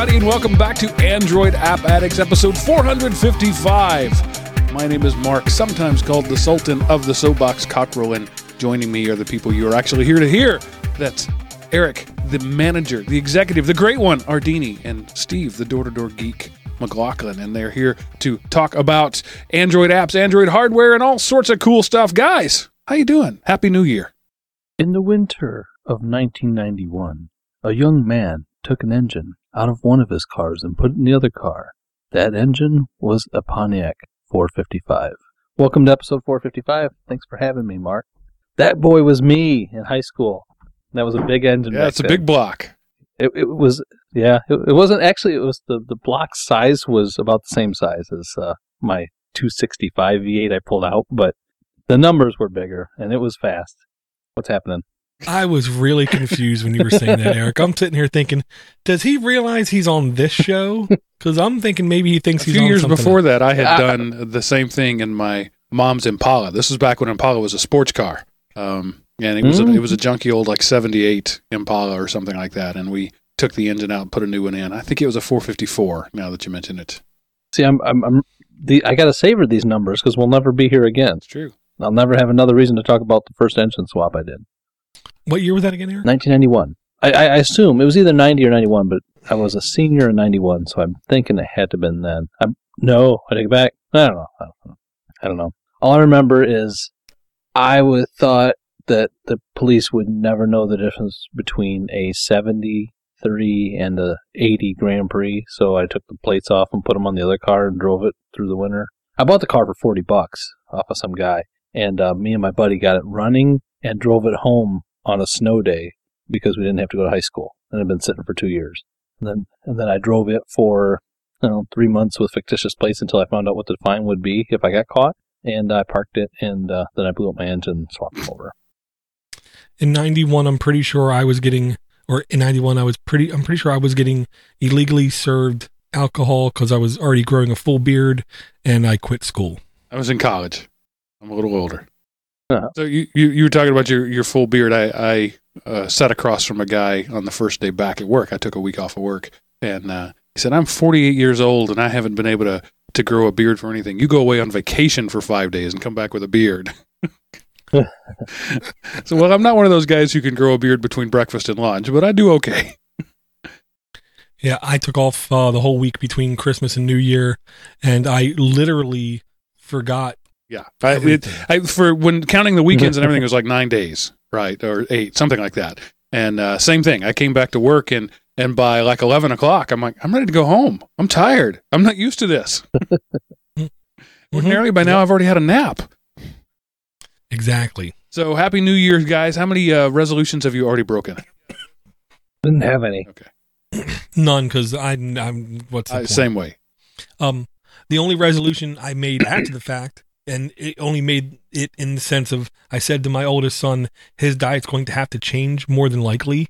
everybody, and welcome back to Android App Addicts, episode 455. My name is Mark, sometimes called the Sultan of the Soapbox Cockerel, and joining me are the people you are actually here to hear. That's Eric, the manager, the executive, the great one, Ardini, and Steve, the door-to-door geek, McLaughlin, and they're here to talk about Android apps, Android hardware, and all sorts of cool stuff. Guys, how you doing? Happy New Year. In the winter of 1991, a young man took an engine out of one of his cars and put it in the other car. That engine was a Pontiac 455. Welcome to episode 455. Thanks for having me, Mark. That boy was me in high school. That was a big engine. Yeah, it's a big block. It was, yeah. It wasn't actually. It was the block size was about the same size as my 265 V8 I pulled out, but the numbers were bigger and it was fast. What's happening? I was really confused when you were saying that, Eric. I'm sitting here thinking, does he realize he's on this show? Because I'm thinking maybe he thinks he's on something. A few years before that, I had done the same thing in my mom's Impala. This was back when Impala was a sports car. And it was a junky old like 78 Impala or something like that. And we took the engine out and put a new one in. I think it was a 454, now that you mention it. See, I got to savor these numbers because we'll never be here again. It's true. I'll never have another reason to talk about the first engine swap I did. What year was that again, Eric? 1991. I assume it was either 90 or 91, but I was a senior in 91, so I'm thinking it had to have been then. No, I take it back. I don't know. All I remember is I thought that the police would never know the difference between a 73 and a 80 Grand Prix, so I took the plates off and put them on the other car and drove it through the winter. I bought the car for $40 off of some guy, and me and my buddy got it running and drove it home on a snow day because we didn't have to go to high school, and it had been sitting for 2 years. And then I drove it for 3 months with fictitious plates until I found out what the fine would be if I got caught, and I parked it, and then I blew up my engine and swapped it over. In 91, I'm pretty sure I was getting illegally served alcohol because I was already growing a full beard, and I quit school. I was in college. I'm a little older. Uh-huh. So you were talking about your full beard. I sat across from a guy on the first day back at work. I took a week off of work, and he said, "I'm 48 years old, and I haven't been able to grow a beard for anything. You go away on vacation for 5 days and come back with a beard." So, well, I'm not one of those guys who can grow a beard between breakfast and lunch, but I do okay. Yeah, I took off the whole week between Christmas and New Year, and I literally forgot. Yeah, for when counting the weekends and everything, it was like 9 days, right, or 8, something like that. And same thing. I came back to work, and by like 11 o'clock, I'm like, I'm ready to go home. I'm tired. I'm not used to this. Ordinarily, by now, I've already had a nap. Exactly. So, Happy New Year, guys. How many resolutions have you already broken? Didn't have any. Okay. None, because I'm what's the point? Same way. The only resolution I made after the fact, and it only made it in the sense of I said to my oldest son, his diet's going to have to change more than likely.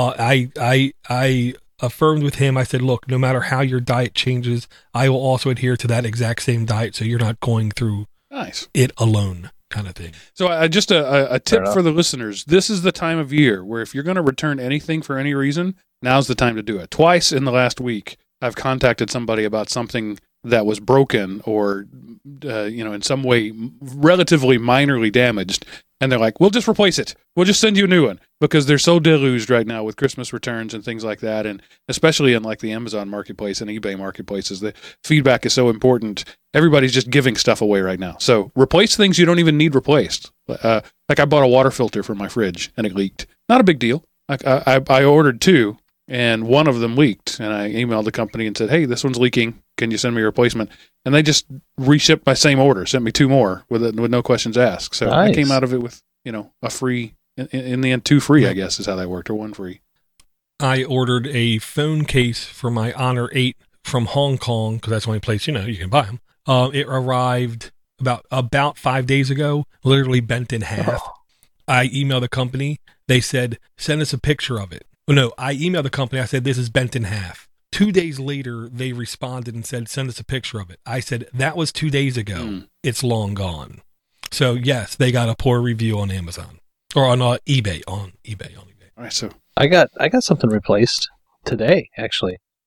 I affirmed with him. I said, look, no matter how your diet changes, I will also adhere to that exact same diet, so you're not going through it alone, kind of thing. So just a tip for the listeners. This is the time of year where if you're going to return anything for any reason, now's the time to do it. Twice in the last week, I've contacted somebody about something that was broken or, in some way relatively minorly damaged. And they're like, we'll just replace it. We'll just send you a new one, because they're so deluged right now with Christmas returns and things like that. And especially in like the Amazon marketplace and eBay marketplaces, the feedback is so important. Everybody's just giving stuff away right now. So replace things you don't even need replaced. Like I bought a water filter for my fridge and it leaked. Not a big deal. I ordered 2 and one of them leaked, and I emailed the company and said, hey, this one's leaking. Can you send me a replacement? And they just reshipped my same order, sent me 2 more with no questions asked. So nice. I came out of it with, a free, in the end, 2 free, I guess is how that worked, or 1 free. I ordered a phone case for my Honor 8 from Hong Kong, because that's the only place, you can buy them. It arrived about 5 days ago, literally bent in half. Oh. I emailed the company. They said, send us a picture of it. Well, no, I emailed the company. I said, this is bent in half. 2 days later, they responded and said, send us a picture of it. I said, that was 2 days ago. It's long gone. So, yes, they got a poor review on Amazon. Or on eBay. On eBay. All right, so I got something replaced today, actually.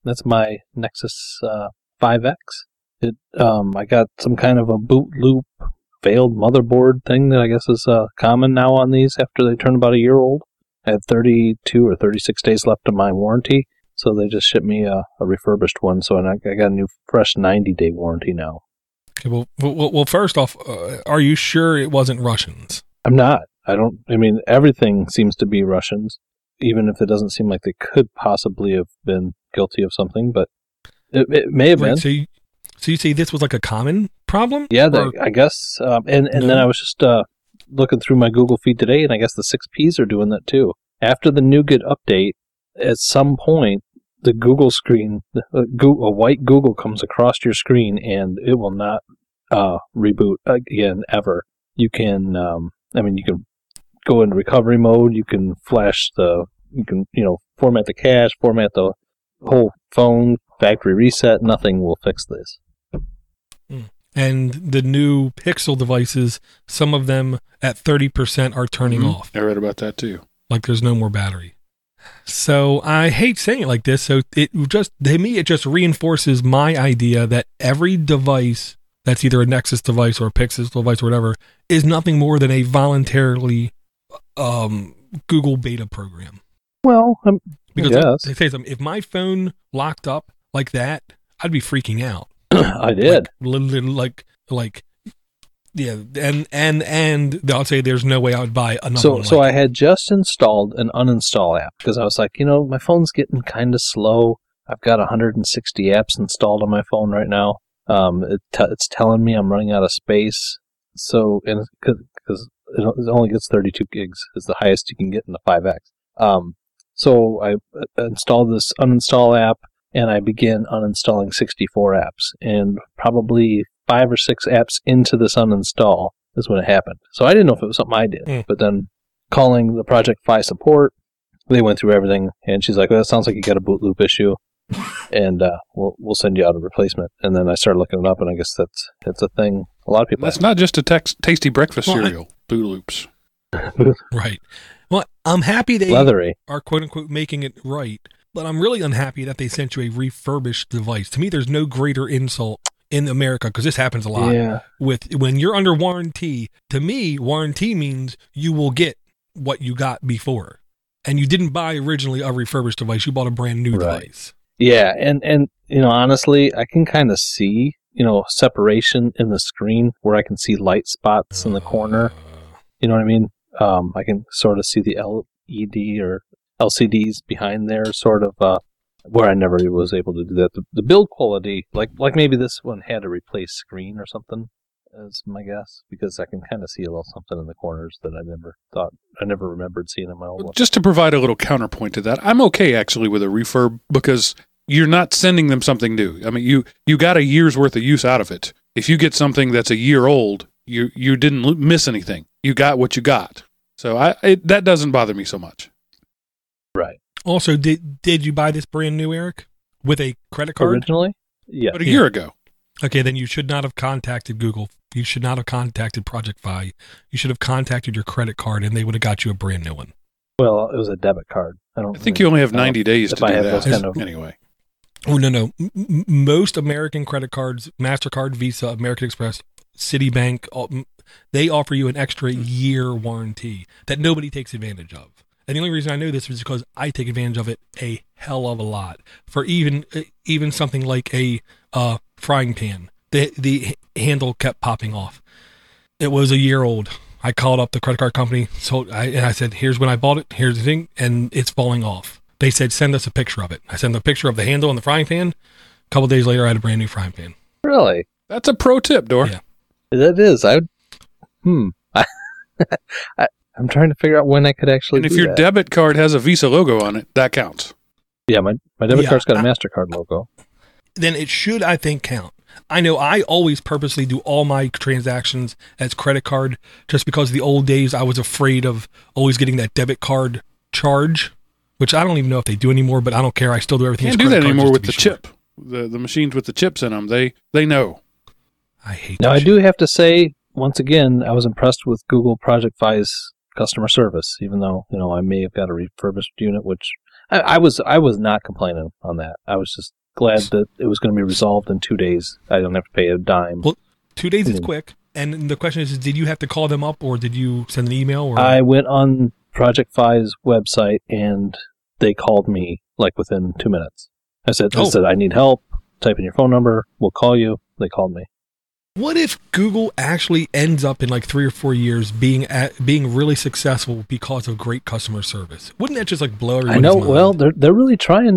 That's my Nexus 5X. I got some kind of a boot loop failed motherboard thing that I guess is common now on these after they turn about a year old. I had 32 or 36 days left of my warranty, so they just shipped me a refurbished one. So I got a new fresh 90-day warranty now. Okay, well, first off, are you sure it wasn't Russians? I'm not. Everything seems to be Russians, even if it doesn't seem like they could possibly have been guilty of something, but it may have been. So you say this was like a common problem? Yeah, I guess. And then I was just looking through my Google feed today, and I guess the 6Ps are doing that too. After the NuGet update, at some point, the Google screen, a white Google comes across your screen, and it will not reboot again ever. You can, you can go into recovery mode. You can format the cache, format the whole phone, factory reset. Nothing will fix this. And the new Pixel devices, some of them at 30% are turning off. I read about that too. Like there's no more battery. So I hate saying it like this. So it just reinforces my idea that every device that's either a Nexus device or a Pixel device or whatever is nothing more than a voluntarily Google beta program. Well, because they say something. If my phone locked up like that, I'd be freaking out. I did. Yeah, and I'll say there's no way I would buy another one. So I had just installed an uninstall app because I was like, my phone's getting kind of slow. I've got 160 apps installed on my phone right now. It's telling me I'm running out of space. So, because it only gets 32 gigs is the highest you can get in the 5X. So I installed this uninstall app, and I began uninstalling 64 apps. And probably 5 or 6 apps into this uninstall is when it happened. So I didn't know if it was something I did. But then calling the Project Fi support, they went through everything, and she's like, well, that sounds like you got a boot loop issue, and we'll send you out a replacement. And then I started looking it up, and I guess that's a thing a lot of people That's not just a tasty breakfast cereal, boot loops. Right. Well, I'm happy they leathery are quote-unquote making it right, but I'm really unhappy that they sent you a refurbished device. To me, there's no greater insult in America, because this happens a lot. Yeah. When you're under warranty, to me, warranty means you will get what you got before. And you didn't buy originally a refurbished device. You bought a brand new device. Yeah, and honestly, I can kind of see, separation in the screen where I can see light spots in the corner. You know what I mean? I can sort of see the LED or LCDs behind there, sort of, where I never was able to do that. The build quality, like maybe this one had a replaced screen or something, is my guess, because I can kind of see a little something in the corners that I never remembered seeing in my old one. Just to provide a little counterpoint to that, I'm okay actually with a refurb, because you're not sending them something new. I mean, you got a year's worth of use out of it. If you get something that's a year old, you didn't miss anything. You got what you got. So that doesn't bother me so much. Right. Also, did you buy this brand new, Eric, with a credit card? Originally? Yeah. But a year ago. Okay, then you should not have contacted Google. You should not have contacted Project Fi. You should have contacted your credit card, and they would have got you a brand new one. Well, it was a debit card. I think you only have 90 days to do that. Anyway. Oh, no. Most American credit cards, MasterCard, Visa, American Express, Citibank, they offer you an extra year warranty that nobody takes advantage of. And the only reason I know this is because I take advantage of it a hell of a lot. For even something like a frying pan, the handle kept popping off. It was a year old. I called up the credit card company, and I said, here's when I bought it, here's the thing, and it's falling off. They said, send us a picture of it. I sent them a picture of the handle and the frying pan. A couple of days later, I had a brand new frying pan. Really? That's a pro tip, Dor. Yeah. That is. I'm trying to figure out when I could actually do that. And if your debit card has a Visa logo on it, that counts. Yeah, my debit card's got a MasterCard logo. Then it should, I think, count. I know I always purposely do all my transactions as credit card, just because the old days I was afraid of always getting that debit card charge, which I don't even know if they do anymore, but I don't care. I still do everything. Can't do that anymore with the chip. The machines with the chips in them, they know. I hate that. Now, I do have to say, once again, I was impressed with Google Project Fi's customer service, even though, I may have got a refurbished unit, which I was not complaining on that. I was just glad that it was going to be resolved in 2 days. I don't have to pay a dime. Well, 2 days is quick. And the question is, did you have to call them up or did you send an email? Or I went on Project Fi's website and they called me like within 2 minutes. I said, I need help. Type in your phone number. We'll call you. They called me. What if Google actually ends up in like 3 or 4 years being really successful because of great customer service? Wouldn't that just like blow everybody's mind? I know. Well, they're really trying.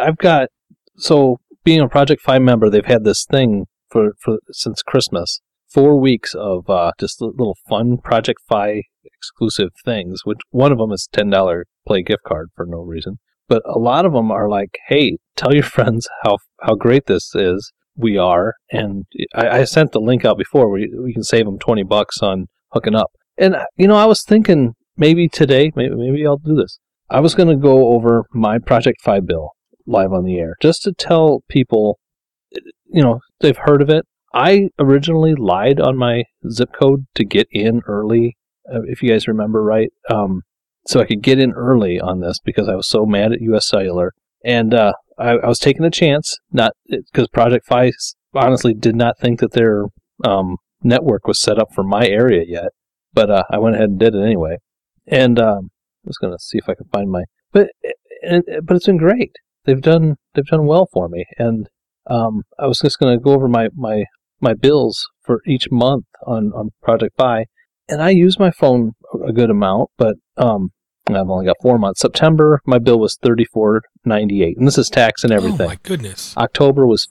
Being a Project Fi member, they've had this thing for since Christmas. 4 weeks of just little fun Project Fi exclusive things, which one of them is $10 Play gift card for no reason. But a lot of them are like, hey, tell your friends how great this is. We are. And I sent the link out before where we can save them $20 on hooking up. And, I was thinking maybe today, maybe I'll do this. I was going to go over my Project Fi bill live on the air just to tell people, they've heard of it. I originally lied on my zip code to get in early, if you guys remember right, so I could get in early on this because I was so mad at US Cellular. And I was taking a chance, not because Project Fi honestly did not think that their network was set up for my area yet, but I went ahead and did it anyway. And I was going to see if I could find but it's been great. They've done well for me, and I was just going to go over my bills for each month on Project Fi, and I use my phone a good amount, but I've only got 4 months. September, my bill was $34.98, and this is tax and everything. Oh my goodness! October was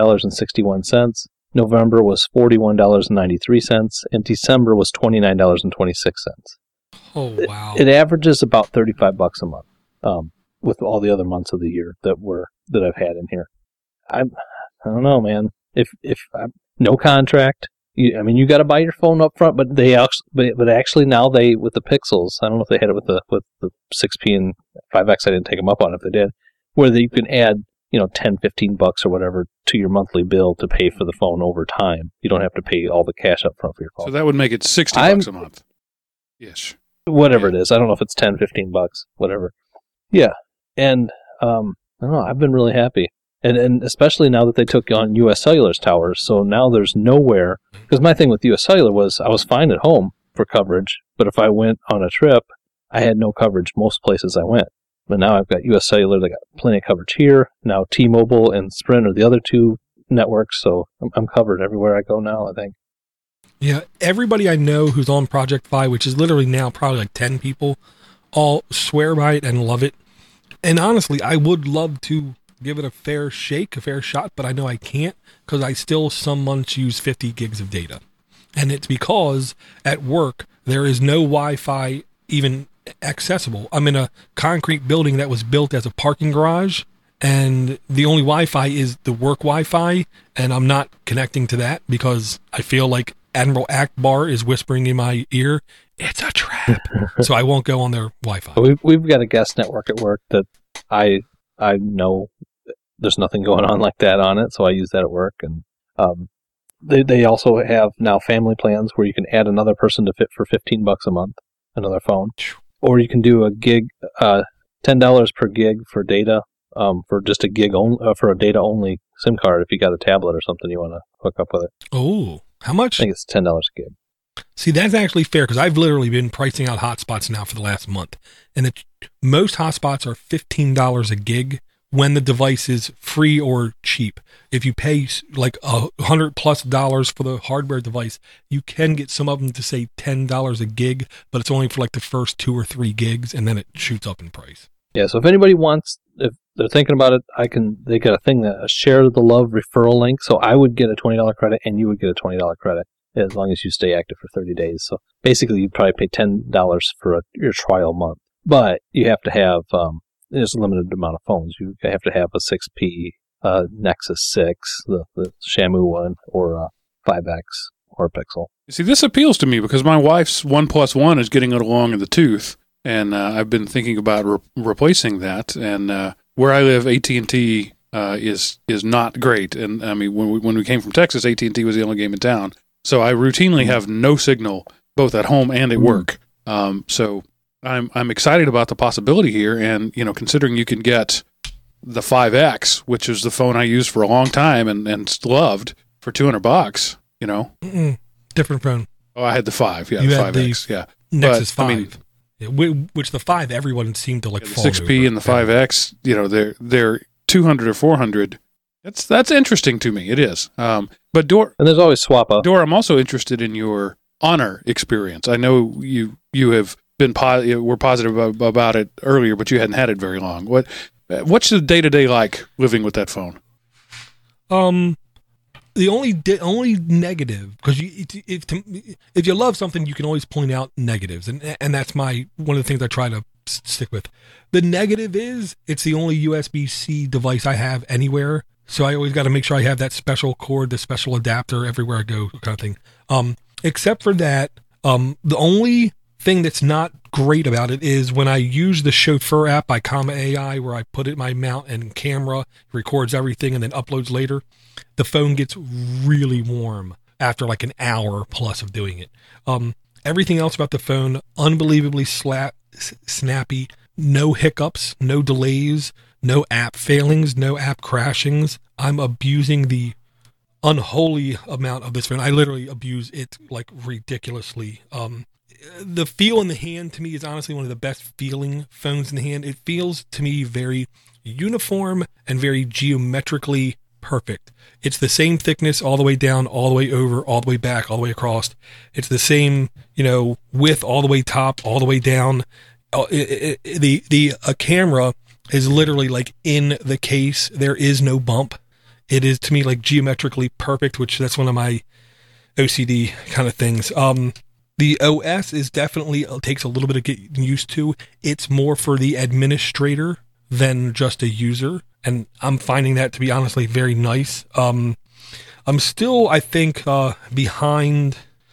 $50.61. November was $41.93, and December was $29.26. Oh wow! It averages about $35 a month, with all the other months of the year that I've had in here. I don't know, man. If no contract, you got to buy your phone up front, but actually now with the Pixels, I don't know if they had it with the 6P and 5X. I didn't take them up on it if they did, where you can add $10-15 or whatever to your monthly bill to pay for the phone over time. You don't have to pay all the cash up front for your phone. So that would make it $60 a month. Yes. Whatever it is, I don't know if it's $10-15, whatever. Yeah, and I don't know. I've been really happy. And especially now that they took on US Cellular's towers, so now there's nowhere. Because my thing with US Cellular was I was fine at home for coverage, but if I went on a trip, I had no coverage most places I went. But now I've got US Cellular, they got plenty of coverage here. Now T-Mobile and Sprint are the other two networks, so I'm covered everywhere I go now, I think. Yeah, everybody I know who's on Project Fi, which is literally now probably like 10 people, all swear by it and love it. And honestly, I would love to give it a fair shot, but I know I can't because I still some months use 50 gigs of data. And it's because at work, there is no Wi-Fi even accessible. I'm in a concrete building that was built as a parking garage, and the only Wi-Fi is the work Wi-Fi, and I'm not connecting to that because I feel like Admiral Akbar is whispering in my ear, it's a trap. So I won't go on their Wi-Fi. We've got a guest network at work that I know there's nothing going on like that on it, so I use that at work. And they also have now family plans where you can add another person to fit for $15 a month, another phone, or you can do a gig, $10 per gig for data, for just a gig for a data only SIM card. If you got a tablet or something you want to hook up with it. Oh, how much? I think it's $10 a gig. See, that's actually fair because I've literally been pricing out hotspots now for the last month, and most hotspots are $15 a gig when the device is free or cheap. If you pay like $100+ for the hardware device, you can get some of them to say $10 a gig, but it's only for like the first 2 or 3 gigs, and then it shoots up in price. Yeah, so if anybody if they're thinking about it, they got a thing, a Share the Love referral link, so I would get a $20 credit, and you would get a $20 credit as long as you stay active for 30 days. So basically, you'd probably pay $10 for your trial month, but you have to have there's a limited amount of phones. You have to have a 6P Nexus 6, the Shamu one, or 5X or Pixel. You see, this appeals to me because my wife's 1+1 is getting it along in the tooth, and I've been thinking about replacing that. And where I live, AT&T is not great. And I mean, when we came from Texas, AT&T was the only game in town. So I routinely have no signal both at home and at work. So I'm excited about the possibility here, and considering you can get the 5X, which is the phone I used for a long time and loved, for $200. Different phone. Oh, I had the 5. Yeah, you the had 5X. Yeah, Nexus 5. Which the 5 everyone seemed to like. The 6P and the 5X. They're 200 or 400. That's interesting to me. It is. But Dor, and there's always swap up. Dor, I'm also interested in your Honor experience. I know you have been were positive about it earlier, but you hadn't had it very long. What's the day-to-day like living with that phone? The only negative, because if you love something, you can always point out negatives, and that's one of the things I try to stick with. The negative is it's the only USB-C device I have anywhere, so I always got to make sure I have that special cord, the special adapter everywhere I go, kind of thing. Except for that, the only thing that's not great about it is when I use the Chauffeur app by Comma AI, where I put it in my mount and camera, records everything, and then uploads later. The phone gets really warm after like an hour plus of doing it. Everything else about the phone, unbelievably snappy, no hiccups, no delays, no app failings, no app crashings. I'm abusing the unholy amount of this phone. I literally abuse it like ridiculously. The feel in the hand to me is honestly one of the best feeling phones in the hand. It feels to me very uniform and very geometrically perfect. It's the same thickness all the way down, all the way over, all the way back, all the way across. It's the same, width all the way top, all the way down. The camera is literally like in the case. There is no bump. It is to me like geometrically perfect, which that's one of my OCD kind of things. The OS is definitely takes a little bit of getting used to. It's more for the administrator than just a user. And I'm finding that to be honestly very nice. I'm still, I think, behind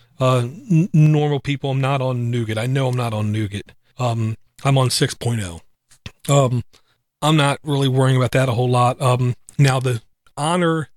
normal people. I'm not on Nougat. I know I'm not on Nougat. I'm on 6.0. I'm not really worrying about that a whole lot. Now the Honor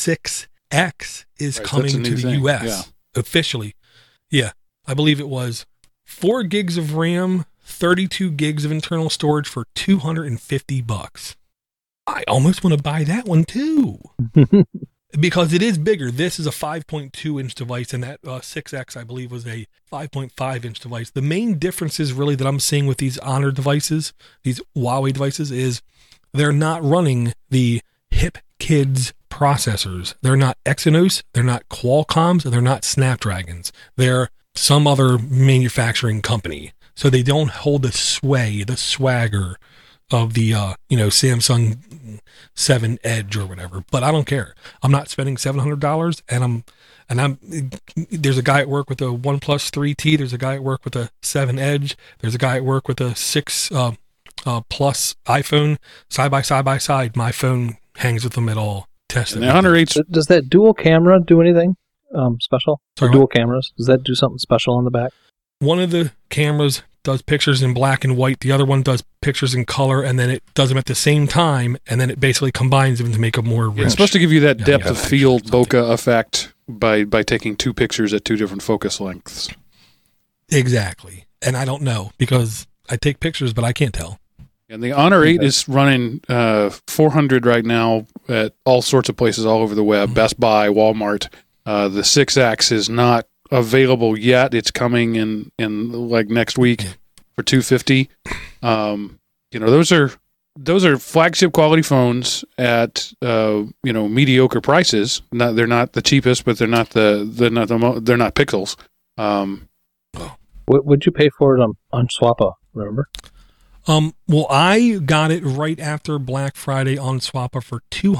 6X is coming to the US officially. Yeah, I believe it was 4 gigs of RAM, 32 gigs of internal storage for $250. I almost want to buy that one too. Because it is bigger. This is a 5.2 inch device, and that 6X, I believe, was a 5.5 inch device. The main differences really that I'm seeing with these Honor devices, these Huawei devices, is they're not running the hip kids processors. They're not Exynos, they're not Qualcomms, they're not Snapdragons. They're some other manufacturing company. So they don't hold the swagger of the Samsung 7 Edge or whatever. But I don't care. I'm not spending $700, and I'm there's a guy at work with a OnePlus 3T, there's a guy at work with a 7 Edge, there's a guy at work with a 6 Plus iPhone. Side by side, my phone hangs with them at all. Tested. The Honor 8. Does that dual camera do anything special? Sorry, dual cameras, does that do something special on the back? One of the cameras does pictures in black and white. The other one does pictures in color, and then it does them at the same time, and then it basically combines them to make them more rich. It's supposed to give you that depth of field bokeh effect by taking 2 pictures at 2 different focus lengths. Exactly. And I don't know, because I take pictures, but I can't tell. And the Honor 8 is running $400 right now at all sorts of places all over the web, Best Buy, Walmart. The 6X is not available yet. It's coming in like next week for $250. Those are flagship quality phones at mediocre prices. They're not the cheapest, but they're not pixels. What would you pay for it on Swappa? Remember? Well, I got it right after Black Friday on Swappa for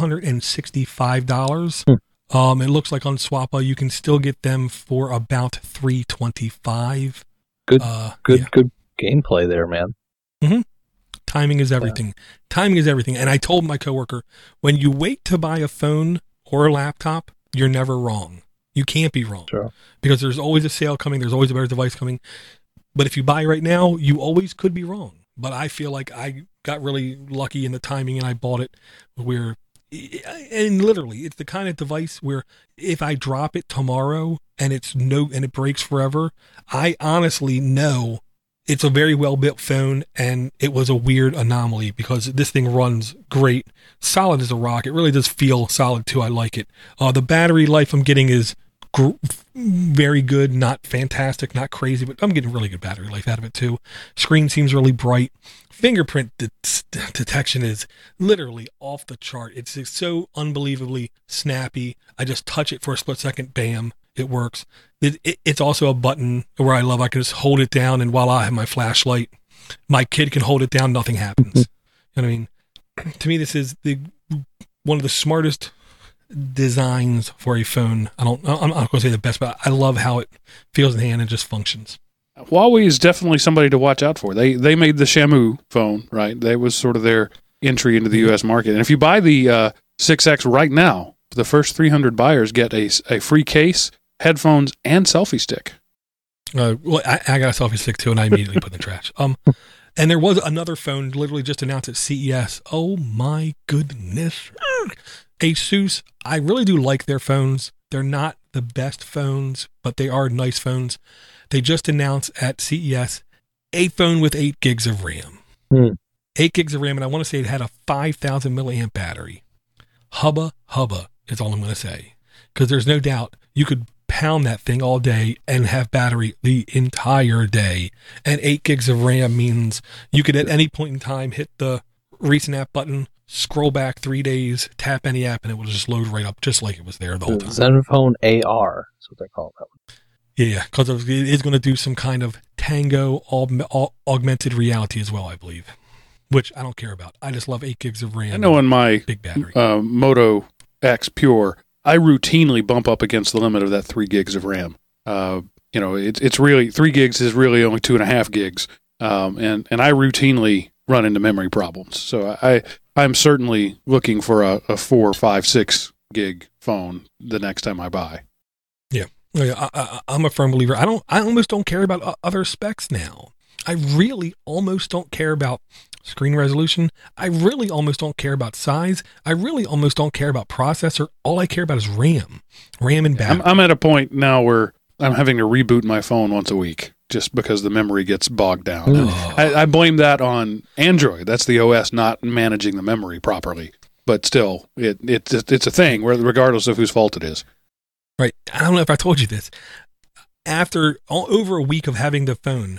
$265. It looks like on Swappa you can still get them for about $325. Good gameplay there, man. Mm-hmm. Timing is everything. Timing is everything. And I told my coworker, when you wait to buy a phone or a laptop, you're never wrong. You can't be wrong. Sure. Because there's always a sale coming. There's always a better device coming. But if you buy right now, you always could be wrong. But I feel like I got really lucky in the timing and I bought it and literally it's the kind of device where if I drop it tomorrow and it breaks forever, I honestly know it's a very well-built phone, and it was a weird anomaly because this thing runs great, solid as a rock. It really does feel solid, too. I like it. The battery life I'm getting is very good, not fantastic, not crazy, but I'm getting really good battery life out of it, too. Screen seems really bright. Fingerprint detection is literally off the chart. It's so unbelievably snappy. I just touch it for a split second, bam, it works. It's also a button where I can just hold it down, and while I have my flashlight, my kid can hold it down, nothing happens. You know what I mean? To me, this is one of the smartest designs for a phone. I'm not going to say the best, but I love how it feels in hand and just functions. Huawei is definitely somebody to watch out for. They made the Xiaomi phone, right? That was sort of their entry into the U.S. market. And if you buy the 6X right now, the first 300 buyers get a free case, headphones, and selfie stick. Well, I got a selfie stick too, and I immediately put it in the trash. And there was another phone literally just announced at CES. Oh my goodness. Asus, I really do like their phones. They're not the best phones, but they are nice phones. They just announced at CES a phone with 8 gigs of RAM. 8 gigs of RAM, and I want to say it had a 5,000 milliamp battery. Hubba is all I'm going to say. Because there's no doubt you could pound that thing all day and have battery the entire day. And 8 gigs of RAM means you could at any point in time hit the recent app button, scroll back 3 days, tap any app, and it will just load right up just like it was there the whole time. Zenfone AR is what they're called. That one. Yeah, because it is going to do some kind of Tango augmented reality as well, I believe, which I don't care about. I just love 8 gigs of RAM. I know in my big battery. Moto X Pure, I routinely bump up against the limit of that 3 gigs of RAM. It's really 3 gigs is really only 2.5 gigs, and I routinely run into memory problems. So I'm certainly looking for a 4, 5, 6 gig phone the next time I buy. Yeah. I'm a firm believer. I almost don't care about other specs now. I really almost don't care about screen resolution. I really almost don't care about size. I really almost don't care about processor. All I care about is RAM and battery. I'm at a point now where I'm having to reboot my phone once a week just because the memory gets bogged down. I blame that on Android. That's the OS not managing the memory properly. But still, it's a thing, regardless of whose fault it is. Right. I don't know if I told you this. After over a week of having the phone,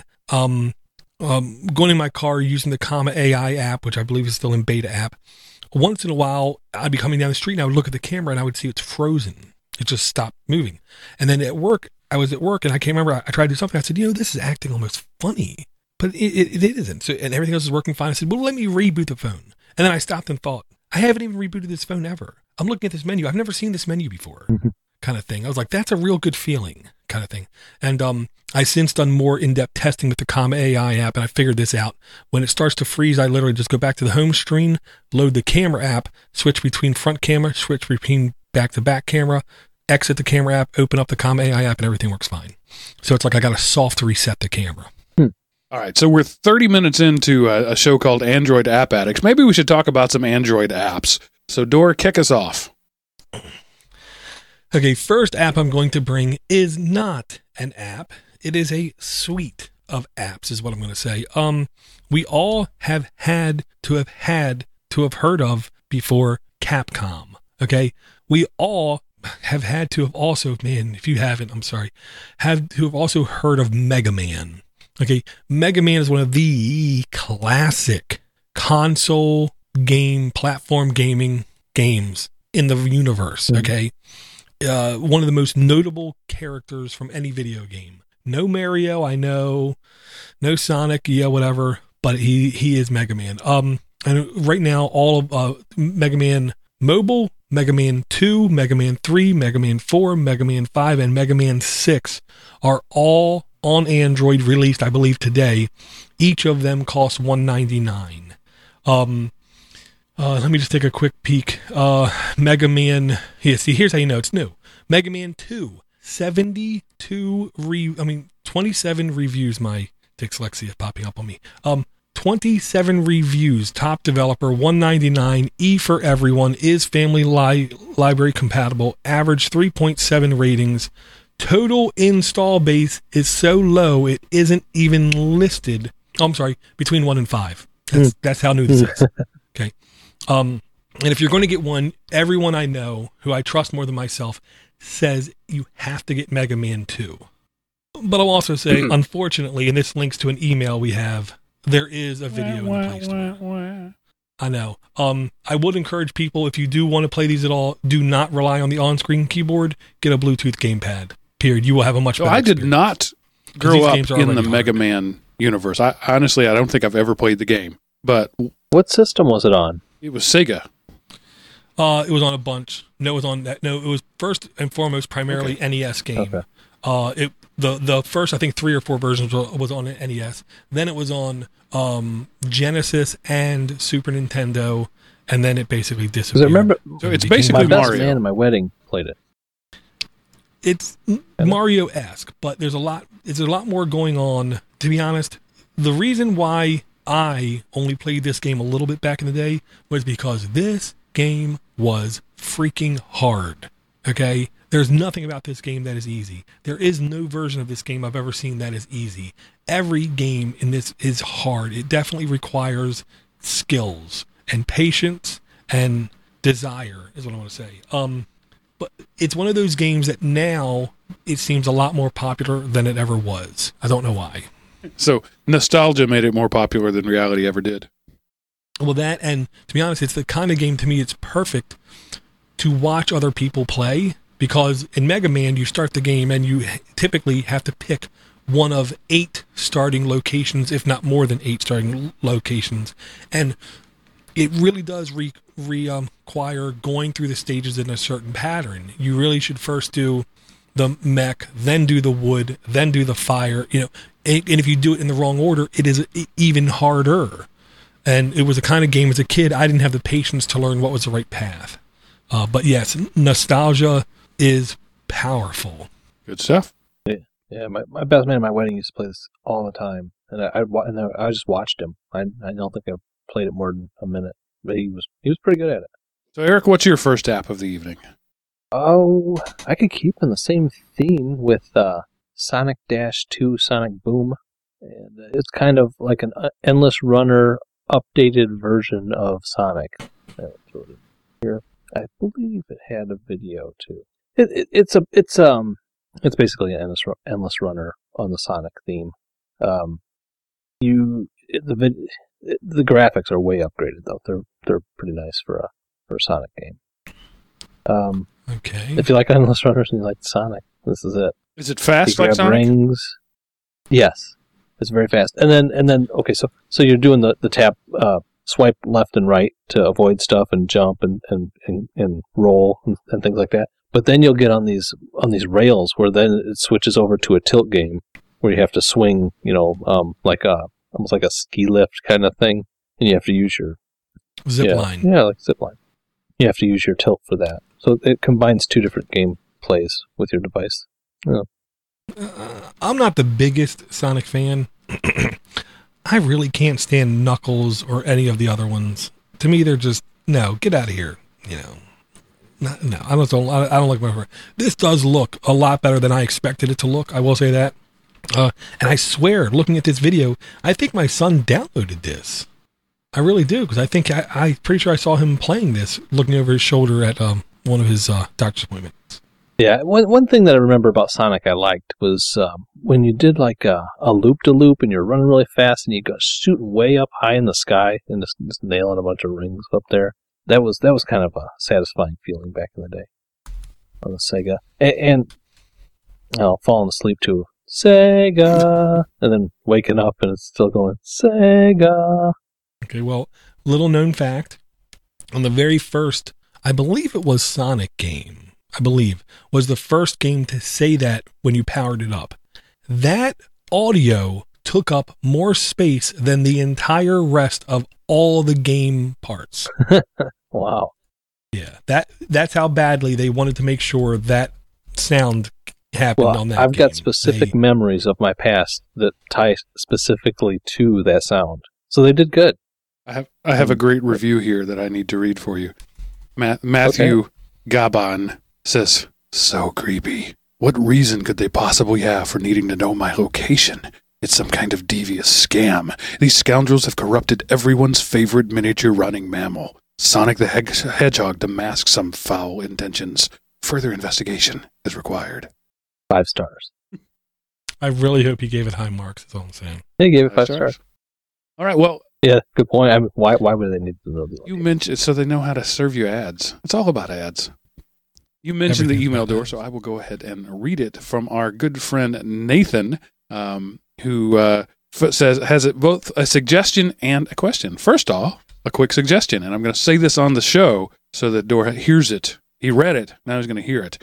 going in my car using the Comma AI app, which I believe is still in beta app, once in a while, I'd be coming down the street and I would look at the camera and I would see it's frozen. It just stopped moving. And then at work, I was at work and I can't remember, I tried to do something. I said, this is acting almost funny, but it isn't. So, and everything else is working fine. I said, well, let me reboot the phone. And then I stopped and thought, I haven't even rebooted this phone ever. I'm looking at this menu. I've never seen this menu before. Kind of thing. I was like, that's a real good feeling kind of thing. And I since done more in-depth testing with the Comma AI app, and I figured this out. When it starts to freeze, I literally just go back to the home screen, load the camera app, switch between front camera, switch between back to back camera, exit the camera app, open up the Comma AI app, and everything works fine. So it's like I got to soft reset the camera. All right, so we're 30 minutes into a show called Android App Addicts. Maybe we should talk about some Android apps. So, Dor, kick us off. Okay, first app I'm going to bring is not an app. It is a suite of apps is what I'm going to say. We all have had to have heard of before Capcom. Okay, we all have had to have also, man, if you haven't, I'm sorry, have to have also heard of Mega Man. Okay, Mega Man is one of the classic console game, platform gaming games in the universe. Okay. One of the most notable characters from any video game. No Mario, I know. No Sonic, yeah, whatever. But he is Mega Man. And right now, all of Mega Man Mobile, Mega Man 2, Mega Man 3, Mega Man 4, Mega Man 5, and Mega Man 6 are all on Android, released, I believe, today. Each of them costs $199. Let me just take a quick peek. Mega Man, here's how you know it's new. Mega Man 2, 27 reviews. My dyslexia is popping up on me. 27 reviews, top developer, $199, E for everyone, is family library compatible, average 3.7 ratings, total install base is so low it isn't even listed. Oh, I'm sorry, between 1 and 5. That's how new this is. Okay. And if you're going to get one, everyone I know who I trust more than myself says you have to get Mega Man 2. But I'll also say, unfortunately, and this links to an email we have, there is a video in the Play Store. I know. I would encourage people, if you do want to play these at all, do not rely on the on-screen keyboard. Get a Bluetooth gamepad. Period. You will have a much better experience. I did not grow up in the Mega Man universe. Honestly, I don't think I've ever played the game. But what system was it on? It was Sega. It was on a bunch. No, it was on that. No, it was first and foremost primarily NES game. Okay. The first, I think, 3 or 4 versions was on NES. Then it was on Genesis and Super Nintendo, and then it basically disappeared. I remember, so it's basically my Mario. best man at my wedding played it. It's Mario-esque, but there's a lot more going on. To be honest, the reason why I only played this game a little bit back in the day was because this game was freaking hard. Okay? There's nothing about this game that is easy. There is no version of this game I've ever seen that is easy. Every game in this is hard. It definitely requires skills and patience and desire, is what I want to say. But it's one of those games that now it seems a lot more popular than it ever was. I don't know why. So nostalgia made it more popular than reality ever did. Well, that, and to be honest, it's the kind of game, to me, it's perfect to watch other people play, because in Mega Man, you start the game and you typically have to pick one of 8 starting locations, if not more than 8 starting locations. And it really does require going through the stages in a certain pattern. You really should first do the mech, then do the wood, then do the fire. And if you do it in the wrong order, it is even harder. And it was a kind of game as a kid, I didn't have the patience to learn what was the right path. But yes, nostalgia is powerful. Good stuff. Yeah, my best man at my wedding used to play this all the time, and I just watched him. I don't think I played it more than a minute, but he was pretty good at it. So Eric, what's your first app of the evening? Oh, I could keep in the same theme with Sonic Dash 2 Sonic Boom, and it's kind of like an endless runner updated version of Sonic. Here, I believe it had a video too. It's basically an endless runner on the Sonic theme. The graphics are way upgraded though. They're pretty nice for a Sonic game. Okay. If you like endless runners and you like Sonic, this is it. Is it fast you like grab Sonic? Rings. Yes, it's very fast. And then okay, so you're doing the tap swipe left and right to avoid stuff and jump and roll and things like that. But then you'll get on these rails where then it switches over to a tilt game where you have to swing, like almost like a ski lift kind of thing, and you have to use your zip line. Yeah, like zip line. You have to use your tilt for that. So it combines 2 different game plays with your device. Yeah. I'm not the biggest Sonic fan. I really can't stand Knuckles or any of the other ones. To me, they're just, no, get out of here. No, I don't like my. This does look a lot better than I expected it to look. I will say that. And I swear, looking at this video, I think my son downloaded this. I really do, because I think I'm pretty sure I saw him playing this, looking over his shoulder at one of his doctor's appointments. Yeah, one thing that I remember about Sonic I liked was when you did like a loop-de-loop and you're running really fast and you go shooting way up high in the sky and just nailing a bunch of rings up there. That was kind of a satisfying feeling back in the day on the Sega. And falling asleep to Sega and then waking up and it's still going Sega. Okay, well, little known fact, on the very first, I believe it was Sonic game, was the first game to say that when you powered it up. That audio took up more space than the entire rest of all the game parts. Wow. Yeah, that's how badly they wanted to make sure that sound happened on that I've game. got specific memories of my past that tie specifically to that sound. So they did good. I have a great review here that I need to read for you. Matthew Gabon says, so creepy. What reason could they possibly have for needing to know my location? It's some kind of devious scam. These scoundrels have corrupted everyone's favorite miniature running mammal, Sonic the Hedgehog, to mask some foul intentions. Further investigation is required. 5 stars. I really hope he gave it high marks, that's all I'm saying. They gave it 5 stars. All right, well... Yeah, good point. I mean, why would they need to know the You mentioned so they know how to serve you ads. It's all about ads. You mentioned the email door, so I will go ahead and read it from our good friend Nathan, who says has it both a suggestion and a question. First off, a quick suggestion, and I'm going to say this on the show so that Dora hears it. He read it, now he's going to hear it.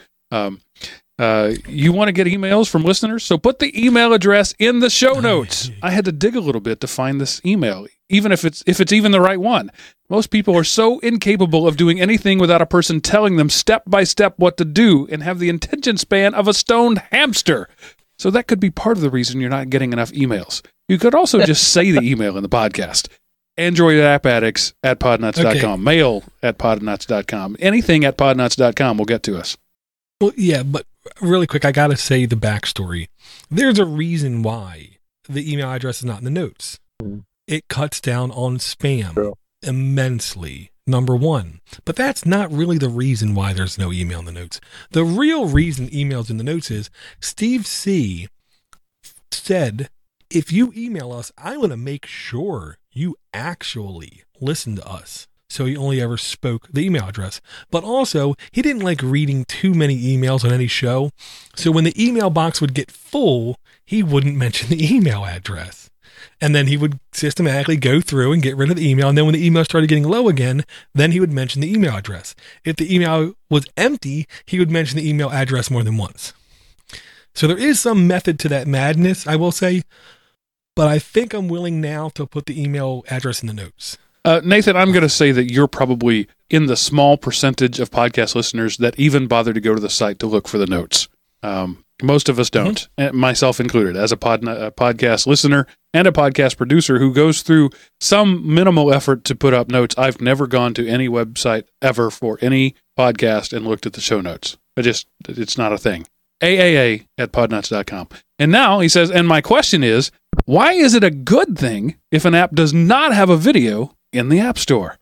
You want to get emails from listeners, so put the email address in the show notes. I had to dig a little bit to find this email, even if it's even the right one. Most people are so incapable of doing anything without a person telling them step by step what to do, and have the attention span of a stoned hamster. So that could be part of the reason you're not getting enough emails. You could also just say the email in the podcast. Android app addicts at podnuts.com. Mail at podnuts.com. Anything at podnuts.com will get to us. Well, yeah, but really quick, I got to say the backstory. There's a reason why the email address is not in the notes. It cuts down on spam immensely, number one. But that's not really the reason why there's no email in the notes. The real reason email's in the notes is Steve C. said, if you email us, I want to make sure you actually listen to us. So he only ever spoke the email address. But also, he didn't like reading too many emails on any show. So when the email box would get full, he wouldn't mention the email address. And then he would systematically go through and get rid of the email. And then when the email started getting low again, then he would mention the email address. If the email was empty, he would mention the email address more than once. So there is some method to that madness, I will say. But I think I'm willing now to put the email address in the notes. Nathan, I'm going to say that you're probably in the small percentage of podcast listeners that even bother to go to the site to look for the notes. Most of us don't, myself included, as a podcast listener and a podcast producer who goes through some minimal effort to put up notes. I've never gone to any website ever for any podcast and looked at the show notes. It's not a thing. AAA at podnuts.com. And now he says, and my question is, why is it a good thing if an app does not have a video in the App Store?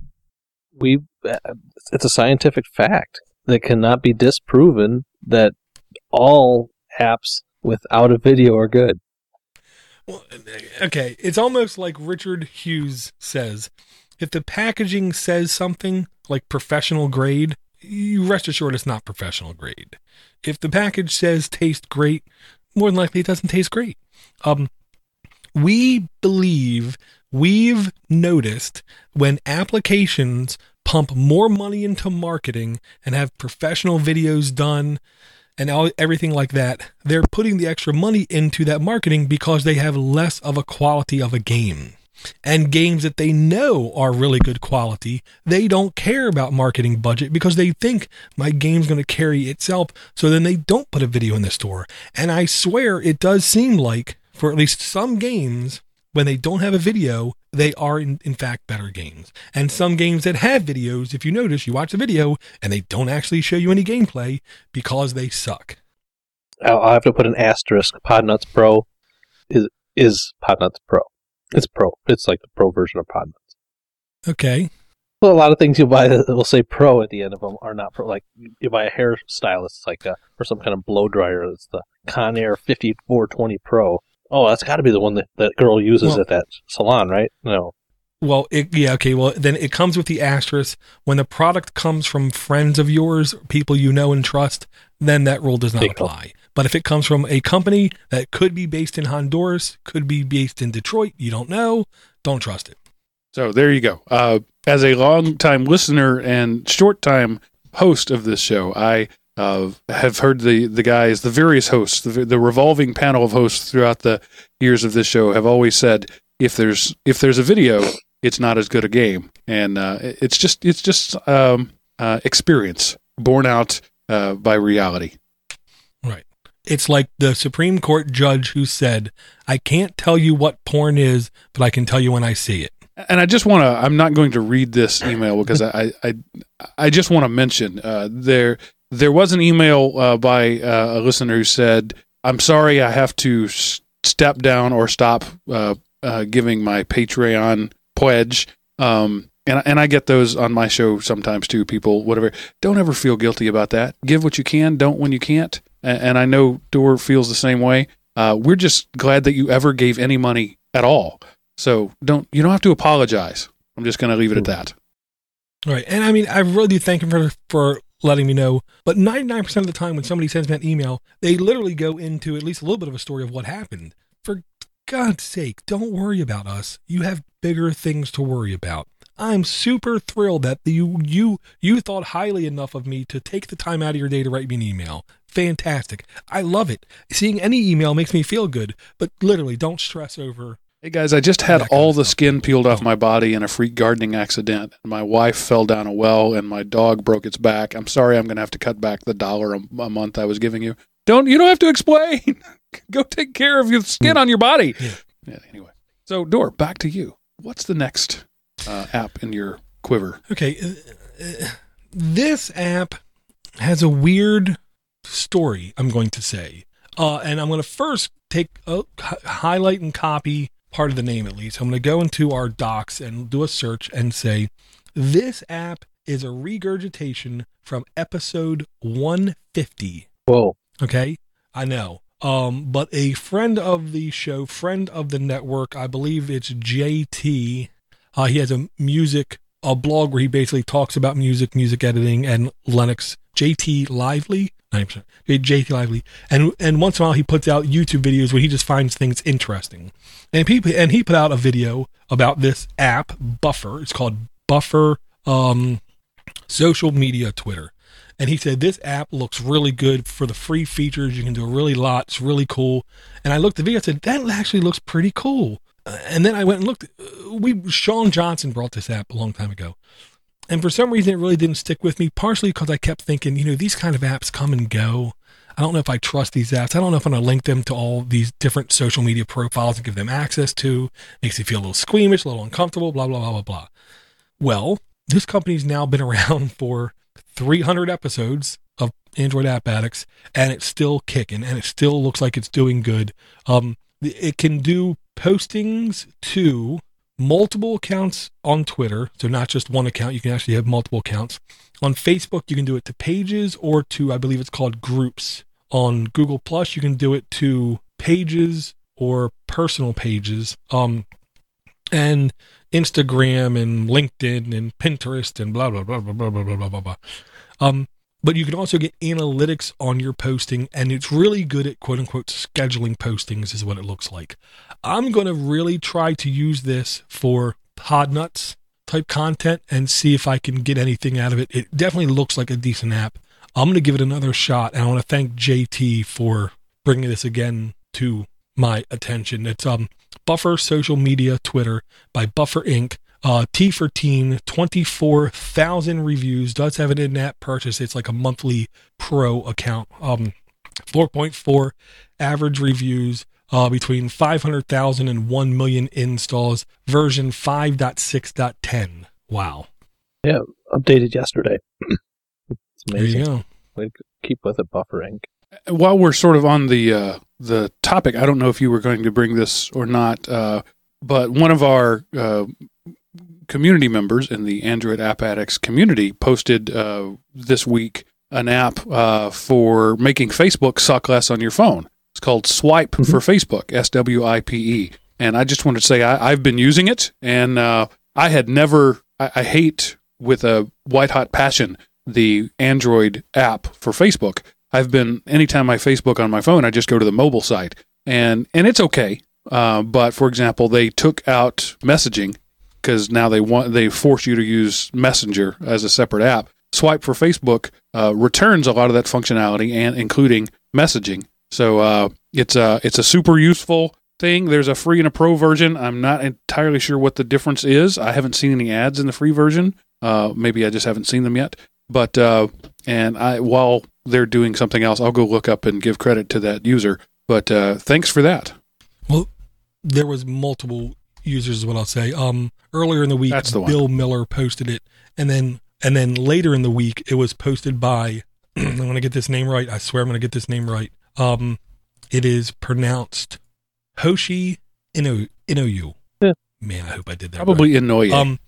It's a scientific fact that cannot be disproven that all apps without a video are good. Well, okay, it's almost like Richard Hughes says, if the packaging says something like professional grade, you rest assured it's not professional grade. If the package says taste great, more than likely it doesn't taste great. We believe we've noticed when applications pump more money into marketing and have professional videos done and everything like that, they're putting the extra money into that marketing because they have less of a quality of a game. And games that they know are really good quality, they don't care about marketing budget because they think my game's going to carry itself. So then they don't put a video in the store. And I swear it does seem like, for at least some games, when they don't have a video, they are in fact better games. And some games that have videos, if you notice, you watch the video and they don't actually show you any gameplay because they suck. I'll have to put an asterisk. Podnuts Pro is Podnuts Pro. It's Pro. It's like the Pro version of Podnuts. Okay. Well, a lot of things you buy that will say Pro at the end of them are not Pro. Like you buy a hairstylist, it's like or some kind of blow dryer. It's the Conair 5420 Pro. Oh, that's got to be the one that girl uses at that salon, right? No. Well, okay. Well, then it comes with the asterisk. When the product comes from friends of yours, people you know and trust, then that rule does not apply. But if it comes from a company that could be based in Honduras, could be based in Detroit, you don't know, don't trust it. So there you go. As a long-time listener and short-time host of this show, I have heard the guys, the various hosts, the revolving panel of hosts throughout the years of this show have always said, if there's a video, it's not as good a game, and it's just experience borne out by reality. Right. It's like the Supreme Court judge who said, I can't tell you what porn is, but I can tell you when I see it. And I just want to, I'm not going to read this email because I just want to mention there was an email by a listener who said, "I'm sorry, I have to step down or stop giving my Patreon pledge." And I get those on my show sometimes too. People, whatever, don't ever feel guilty about that. Give what you can, don't when you can't. And I know Door feels the same way. We're just glad that you ever gave any money at all. So you don't have to apologize. I'm just going to leave it at that. All right. And I mean, I really do thank him for letting me know. But 99% of the time when somebody sends me an email, they literally go into at least a little bit of a story of what happened. For God's sake, don't worry about us. You have bigger things to worry about. I'm super thrilled that you thought highly enough of me to take the time out of your day to write me an email. Fantastic. I love it. Seeing any email makes me feel good, but literally don't stress over. Hey guys, I just had all the skin peeled off my body in a freak gardening accident. My wife fell down a well and my dog broke its back. I'm sorry, I'm going to have to cut back the $1 a month I was giving you. You don't have to explain. Go take care of your skin on your body. Yeah, anyway. So, Door, back to you. What's the next app in your quiver? Okay. This app has a weird story, I'm going to say. And I'm going to first highlight and copy part of the name at least. I'm going to go into our docs and do a search and say, this app is a regurgitation from episode 150. Whoa. Okay. I know. But a friend of the show, friend of the network, I believe it's JT. He has a blog where he basically talks about music editing and Linux. JT Lively. 90%. JT Lively. And once in a while he puts out YouTube videos where he just finds things interesting. And he put out a video about this app, Buffer. It's called Buffer Social Media Twitter. And he said, this app looks really good for the free features. You can do a really lot. It's really cool. And I looked at the video and said, that actually looks pretty cool. And then I went and looked. Sean Johnson brought this app a long time ago. And for some reason, it really didn't stick with me, partially because I kept thinking, these kind of apps come and go. I don't know if I trust these apps. I don't know if I'm going to link them to all these different social media profiles and give them access to. Makes me feel a little squeamish, a little uncomfortable, blah, blah, blah, blah, blah. Well, this company's now been around for 300 episodes of Android App Addicts, and it's still kicking, and it still looks like it's doing good. It can do postings to multiple accounts on Twitter, so not just one account. You can actually have multiple accounts. On Facebook, you can do it to pages or to, I believe it's called groups. On Google Plus, you can do it to pages or personal pages. And Instagram and LinkedIn and Pinterest and blah, blah, blah, blah, blah, blah, blah, blah, blah. But you can also get analytics on your posting, and it's really good at quote unquote scheduling postings is what it looks like. I'm going to really try to use this for Podnuts type content and see if I can get anything out of it. It definitely looks like a decent app. I'm going to give it another shot, and I want to thank JT for bringing this again to my attention. It's Buffer Social Media Twitter by Buffer Inc. T for Teen, 24,000 reviews, does have an in-app purchase. It's like a monthly pro account. 4.4 average reviews, between 500,000 and 1 million installs, version 5.6.10. Wow. Yeah, updated yesterday. It's amazing. There you go. Way to keep with it, Buffer Inc. While we're sort of on the topic, I don't know if you were going to bring this or not, but one of our community members in the Android App Addicts community posted this week an app for making Facebook suck less on your phone. It's called Swipe for Facebook, SWIPE. And I just wanted to say I've been using it, and I had never, I hate with a white-hot passion the Android app for Facebook. Anytime I Facebook on my phone, I just go to the mobile site, and it's okay. But for example, they took out messaging because now they force you to use Messenger as a separate app. Swipe for Facebook returns a lot of that functionality, and including messaging. So it's a super useful thing. There's a free and a pro version. I'm not entirely sure what the difference is. I haven't seen any ads in the free version. Maybe I just haven't seen them yet. But while they're doing something else, I'll go look up and give credit to that user. But thanks for that. Well, there was multiple users is what I'll say. Earlier in the week, Bill Miller posted it, and then later in the week, it was posted by I'm going to get this name right. I swear I'm going to get this name right. It is pronounced Hoshi Inoue. Yeah. Man, I hope I did that Probably right. Inoue.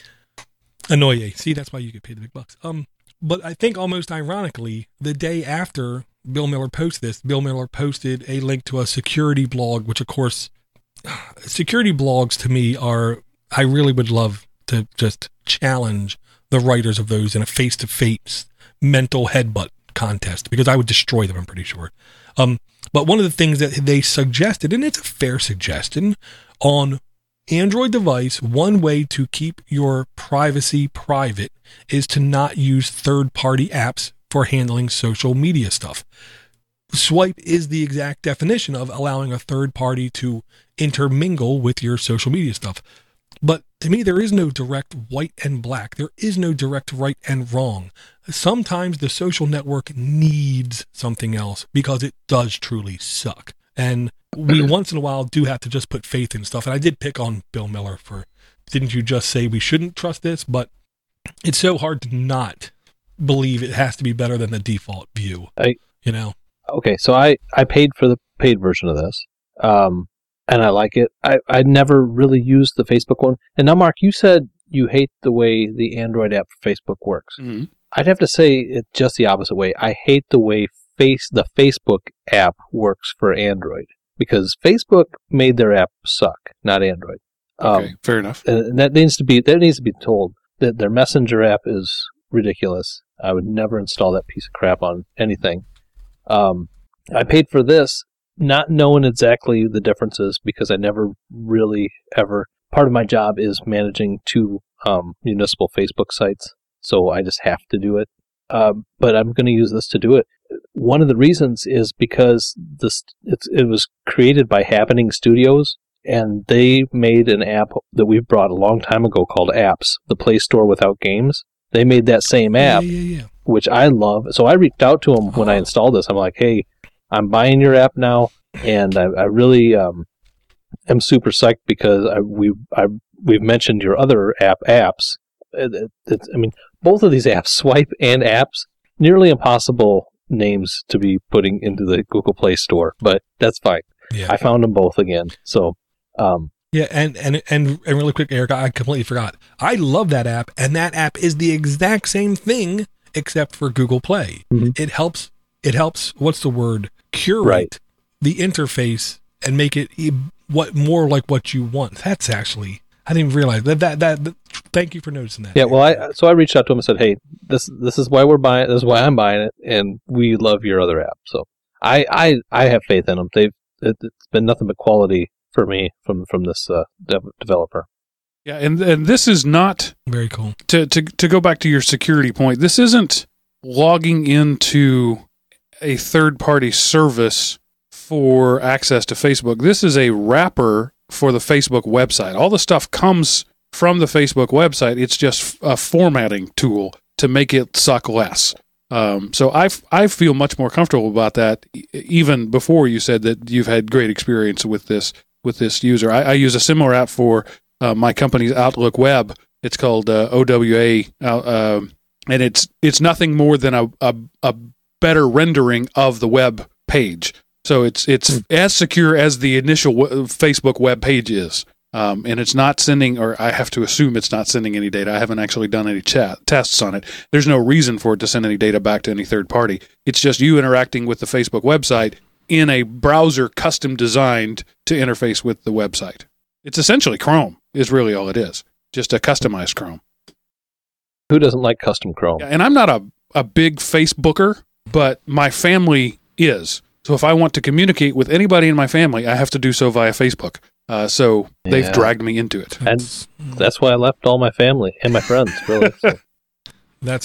Inoue. See, that's why you get paid the big bucks. But I think almost ironically, the day after Bill Miller posted this, Bill Miller posted a link to a security blog, which of course, security blogs to me I really would love to just challenge the writers of those in a face-to-face mental headbutt contest, because I would destroy them, I'm pretty sure. But one of the things that they suggested, and it's a fair suggestion, on Android device, one way to keep your privacy private is to not use third-party apps for handling social media stuff. Swipe is the exact definition of allowing a third party to intermingle with your social media stuff. But to me, there is no direct white and black. There is no direct right and wrong. Sometimes the social network needs something else because it does truly suck. And we once in a while do have to just put faith in stuff. And I did pick on Bill Miller for, didn't you just say we shouldn't trust this? But it's so hard to not believe it has to be better than the default view. Okay, so I paid for the paid version of this. And I like it. I never really used the Facebook one. And now, Mark, you said you hate the way the Android app for Facebook works. Mm-hmm. I'd have to say it's just the opposite way. I hate the way the Facebook app works for Android, because Facebook made their app suck, not Android. Okay, fair enough. And that needs to be told that their Messenger app is ridiculous. I would never install that piece of crap on anything. I paid for this, not knowing exactly the differences, because I never really ever. Part of my job is managing two municipal Facebook sites, so I just have to do it. But I'm going to use this to do it. One of the reasons is because it was created by Happening Studios, and they made an app that we brought a long time ago called Apps, the Play Store without games. They made that same app, which I love. So I reached out to them when I installed this. I'm like, hey, I'm buying your app now, and I really am super psyched because we've mentioned your other apps. Both of these apps, Swipe and Apps, nearly impossible names to be putting into the Google Play Store, but that's fine. Yeah. I found them both again. So, yeah, and really quick, Eric, I completely forgot. I love that app, and that app is the exact same thing except for Google Play. Mm-hmm. It helps. What's the word? Curate the interface and make it more like what you want. That's actually, I didn't even realize that. Thank you for noticing that. Yeah, well, I reached out to him and said, hey, this is why we're buying. This is why I'm buying it, and we love your other app. So I have faith in them. It's been nothing but quality for me from this developer. Yeah, and this is not very cool. To go back to your security point, this isn't logging into a third-party service for access to Facebook. This is a wrapper for the Facebook website. All the stuff comes from the Facebook website. It's just a formatting tool to make it suck less. So I feel much more comfortable about that, even before you said that you've had great experience with this user. I use a similar app for my company's Outlook Web. It's called OWA, and it's nothing more than a better rendering of the web page. So it's as secure as the initial Facebook web page is. And it's not sending, or I have to assume it's not sending any data. I haven't actually done any tests on it. There's no reason for it to send any data back to any third party. It's just you interacting with the Facebook website in a browser custom designed to interface with the website. It's essentially Chrome is really all it is. Just a customized Chrome. Who doesn't like custom Chrome? Yeah, and I'm not a big Facebooker, but my family is. So if I want to communicate with anybody in my family, I have to do so via Facebook. So they've dragged me into it. And that's why I left all my family and my friends, really. So. That's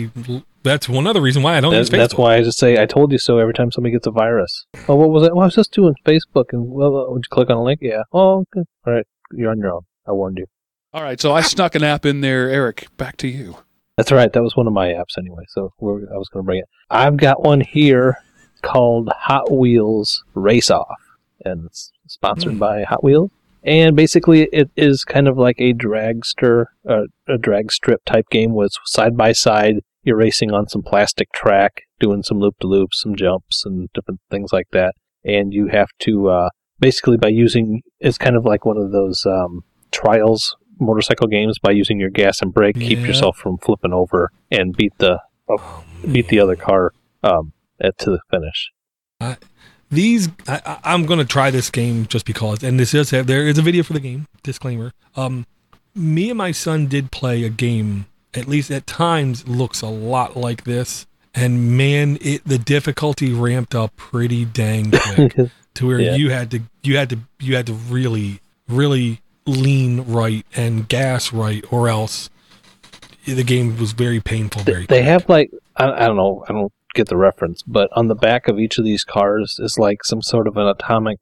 one other reason why I don't use Facebook. That's why I just say, I told you so every time somebody gets a virus. Oh, what was it? Well, I was just doing Facebook, and would you click on a link? Yeah. Oh, okay. All right. You're on your own. I warned you. All right. So I snuck an app in there. Eric, back to you. That's right. That was one of my apps anyway, so I was going to bring it. I've got one here called Hot Wheels Race Off, and it's sponsored by Hot Wheels. And basically, it is kind of like a drag strip type game with side by side. You're racing on some plastic track, doing some loop-de-loops, some jumps, and different things like that. And you have to, basically by using, it's kind of like one of those trials motorcycle games, by using your gas and brake, keep yourself from flipping over and beat the other car to the finish. I'm going to try this game just because, and there is a video for the game, disclaimer. Me and my son did play a game, at least at times, looks a lot like this. And man, the difficulty ramped up pretty dang quick to where you had to really, really lean right and gas right, or else the game was very painful. They have like, I don't know, I don't get the reference, but on the back of each of these cars is like some sort of an atomic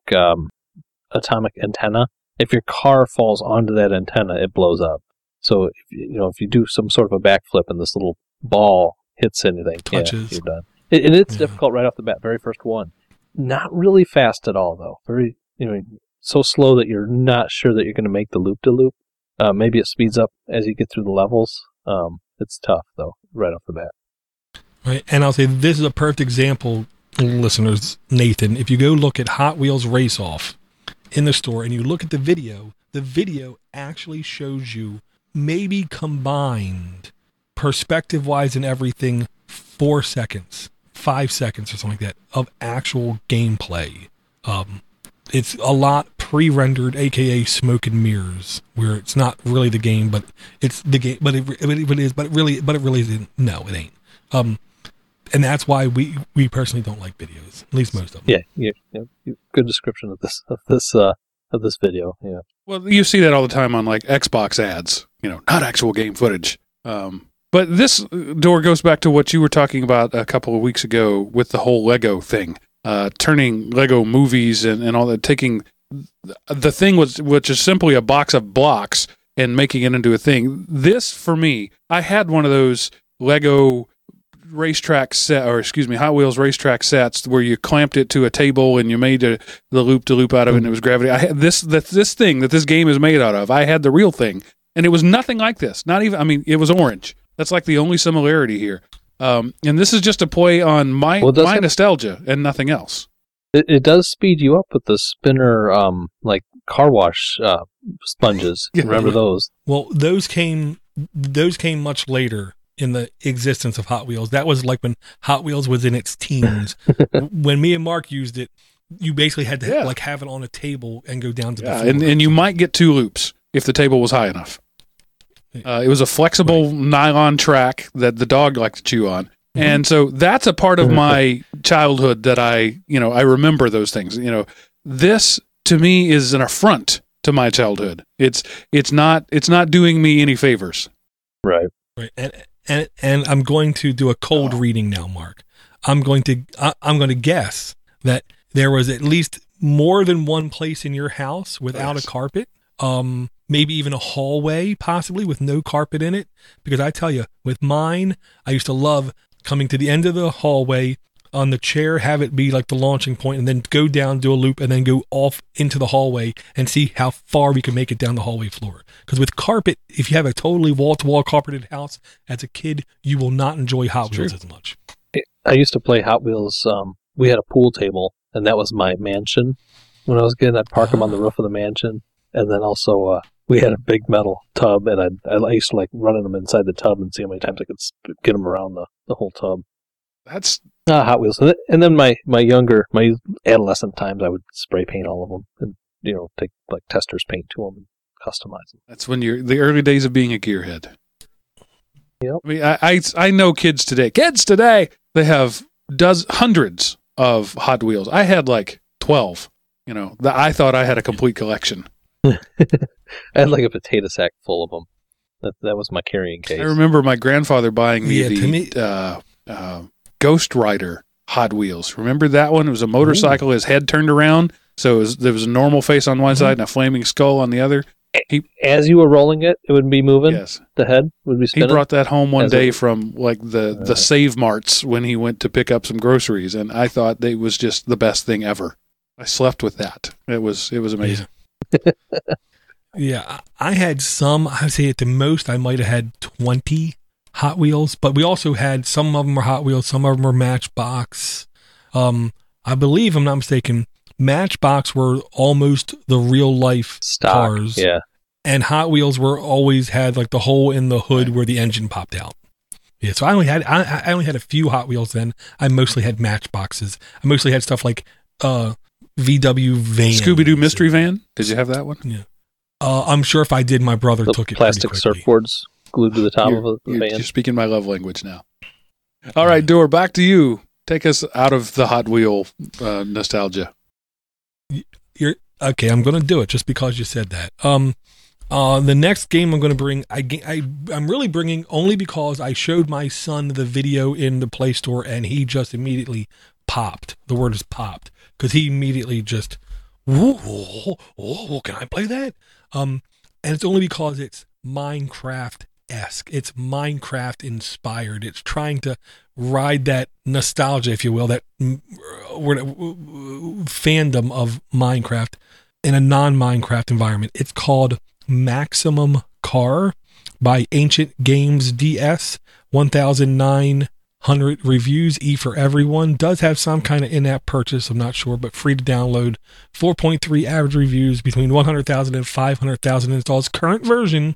antenna. If your car falls onto that antenna, it blows up. So if you do some sort of a backflip and this little ball hits anything, you're done. And it's difficult right off the bat. Very first one, not really fast at all though. Very so slow that you're not sure that you're going to make the loop-de-loop. Maybe it speeds up as you get through the levels. It's tough though, right off the bat. Right, and I'll say this is a perfect example, listeners. Nathan, if you go look at Hot Wheels Race Off in the store and you look at the video actually shows you, maybe combined perspective-wise and everything, 4 seconds, 5 seconds or something like that of actual gameplay. It's a lot pre-rendered, aka smoke and mirrors, where it's not really the game, but it's the game. But it is. But it really isn't. No, it ain't. And that's why we personally don't like videos, at least most of them. Yeah. Good description of this video. Yeah. Well, you see that all the time on like Xbox ads. Not actual game footage. But this door goes back to what you were talking about a couple of weeks ago with the whole Lego thing, turning Lego movies and all that, taking the thing which is simply a box of blocks and making it into a thing. This, for me, I had one of those Lego racetrack set, or excuse me, Hot Wheels racetrack sets where you clamped it to a table and you made the loop-de-loop out of it and it was gravity. I had this thing that this game is made out of. I had the real thing, and it was nothing like this. Not even, it was orange. That's like the only similarity here. And this is just a play on my nostalgia and nothing else. It does speed you up with the spinner, like car wash sponges. Remember those? Well, those came much later in the existence of Hot Wheels. That was like when Hot Wheels was in its teens. When me and Mark used it, you basically had to have it on a table and go down to the floor. And you might get 2 loops if the table was high enough. It was a flexible nylon track that the dog liked to chew on. And so that's a part of my childhood that I remember those things. This to me is an affront to my childhood. It's not doing me any favors. Right. And I'm going to do a cold reading now, Mark. I'm going to guess that there was at least more than one place in your house without a carpet. Maybe even a hallway, possibly with no carpet in it. Because I tell you, with mine, I used to love coming to the end of the hallway on the chair, have it be like the launching point, and then go down, do a loop, and then go off into the hallway and see how far we can make it down the hallway floor. Because with carpet, if you have a totally wall-to-wall carpeted house, as a kid, you will not enjoy Hot Wheels as much. I used to play Hot Wheels. We had a pool table, and that was my mansion. When I was a kid, I'd park them on the roof of the mansion. And then also, we had a big metal tub, and I used to like running them inside the tub and see how many times I could get them around the whole tub. That's Hot Wheels. And then my adolescent times, I would spray paint all of them and take like tester's paint to them and customize them. That's when the early days of being a gearhead. Yep. I know kids today. Kids today, they have hundreds of Hot Wheels. I had like 12. I thought I had a complete collection. I had like a potato sack full of them. That was my carrying case. I remember my grandfather buying me the Ghost Rider Hot Wheels. Remember that one? It was a motorcycle. His head turned around, so there was a normal face on one side and a flaming skull on the other. As you were rolling it, it would be moving? Yes. The head would be spinning? He brought that home one day from like the Save Marts when he went to pick up some groceries, and I thought it was just the best thing ever. I slept with that. It was amazing. Yeah, I had some. I would say at the most I might have had 20 Hot Wheels, but we also had some of them were Hot Wheels, some of them were Matchbox. I believe, I'm not mistaken, Matchbox were almost the real life Stock, cars. yeah. And Hot Wheels were always had like the hole in the hood where the engine popped out. Yeah, so I only had a few Hot Wheels then. I mostly had Matchboxes. I mostly had stuff like VW Van. Scooby-Doo Mystery Van. Did you have that one? Yeah. I'm sure if I did, my brother The took it. plastic surfboards glued to the top of the van. You're speaking my love language now. All right, Door, back to you. Take us out of the Hot Wheel nostalgia. Okay, I'm going to do it just because you said that. The next game I'm going to bring, I'm really bringing only because I showed my son the video in the Play Store and he just immediately popped. The word is popped because he immediately just, can I play that? And it's only because it's Minecraft-esque. It's Minecraft inspired. It's trying to ride that nostalgia, if you will, that fandom of Minecraft in a non-Minecraft environment. It's called Maximum Car by Ancient Games DS. 1,900 reviews, E for everyone. Does have some kind of in-app purchase, I'm not sure, but free to download. 4.3 average reviews, between 100,000 and 500,000 installs. Current version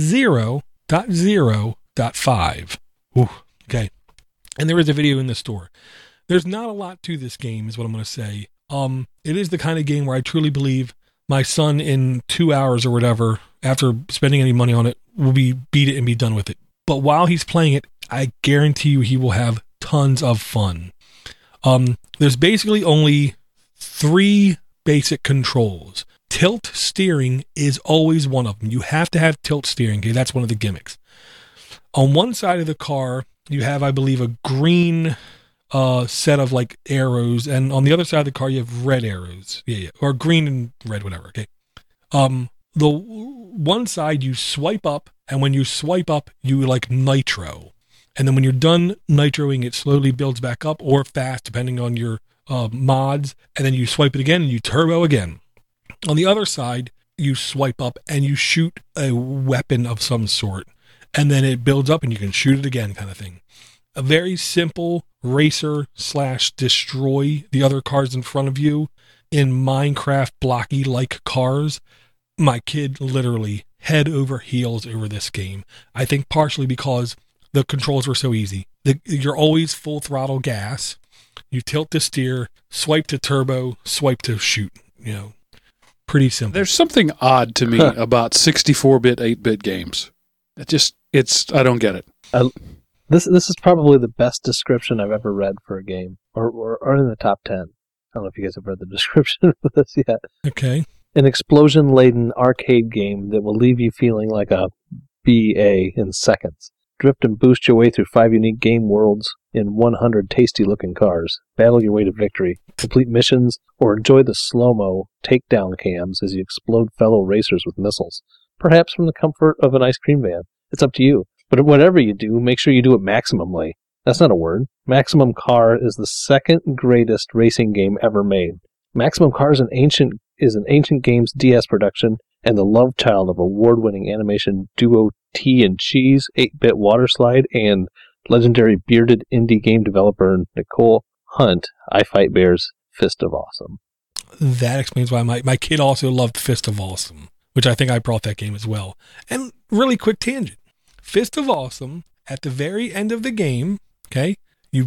0.0.5. Ooh, okay. And there is a video in the store. There's not a lot to this game, is what I'm going to say. It is the kind of game where I truly believe my son in 2 hours or whatever, after spending any money on it, will beat it and be done with it. But while he's playing it, I guarantee you he will have tons of fun. There's basically only 3 basic controls. Tilt steering is always one of them. You have to have tilt steering. Okay, that's one of the gimmicks. On one side of the car, you have, I believe, a green set of like arrows, and on the other side of the car, you have red arrows. Yeah, or green and red, whatever. Okay. The one side you swipe up, and when you swipe up, you like nitro, and then when you're done nitroing, it slowly builds back up or fast, depending on your mods, and then you swipe it again and you turbo again. On the other side, you swipe up and you shoot a weapon of some sort, and then it builds up and you can shoot it again, kind of thing. A very simple racer/destroy the other cars in front of you in Minecraft blocky like cars. My kid literally head over heels over this game. I think partially because the controls were so easy. You're always full throttle gas. You tilt to steer, swipe to turbo, swipe to shoot. You know, pretty simple. There's something odd to me about 64-bit, 8-bit games. I don't get it. This is probably the best description I've ever read for a game, or in the top 10. I don't know if you guys have read the description for this yet. Okay. An explosion-laden arcade game that will leave you feeling like a BA in seconds. Drift and boost your way through 5 unique game worlds in 100 tasty-looking cars. Battle your way to victory. Complete missions, or enjoy the slow-mo takedown cams as you explode fellow racers with missiles. Perhaps from the comfort of an ice cream van. It's up to you. But whatever you do, make sure you do it maximumly. That's not a word. Maximum Car is the second greatest racing game ever made. Maximum Car is an Ancient Games DS production and the love child of award-winning animation duo Tea and Cheese, 8-bit Waterslide, and legendary bearded indie game developer Nicole Hunt, I Fight Bears, Fist of Awesome. That explains why my kid also loved Fist of Awesome, which I think I brought that game as well. And really quick tangent. Fist of Awesome, at the very end of the game, okay, you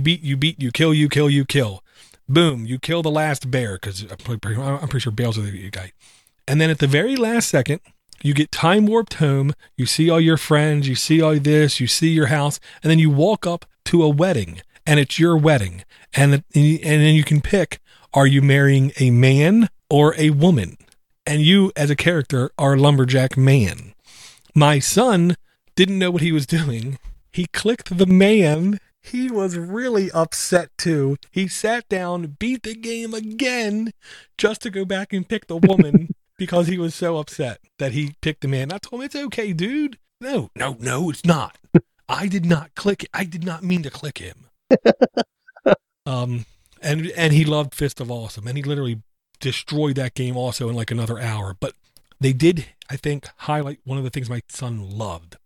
kill. Boom, you kill the last bear, because I'm pretty sure bears are the guy. And then at the very last second, you get time warped home, you see all your friends, you see all this, you see your house, and then you walk up to a wedding, and it's your wedding. And then you can pick, are you marrying a man or a woman? And you, as a character, are a lumberjack man. My son didn't know what he was doing. He clicked the man. He was really upset too. He sat down, beat the game again, just to go back and pick the woman because he was so upset that he picked the man. I told him, it's okay, dude. No, it's not. I did not click it. I did not mean to click him. And he loved Fist of Awesome, and he literally destroyed that game also in like another hour. But they did, I think, highlight one of the things my son loved.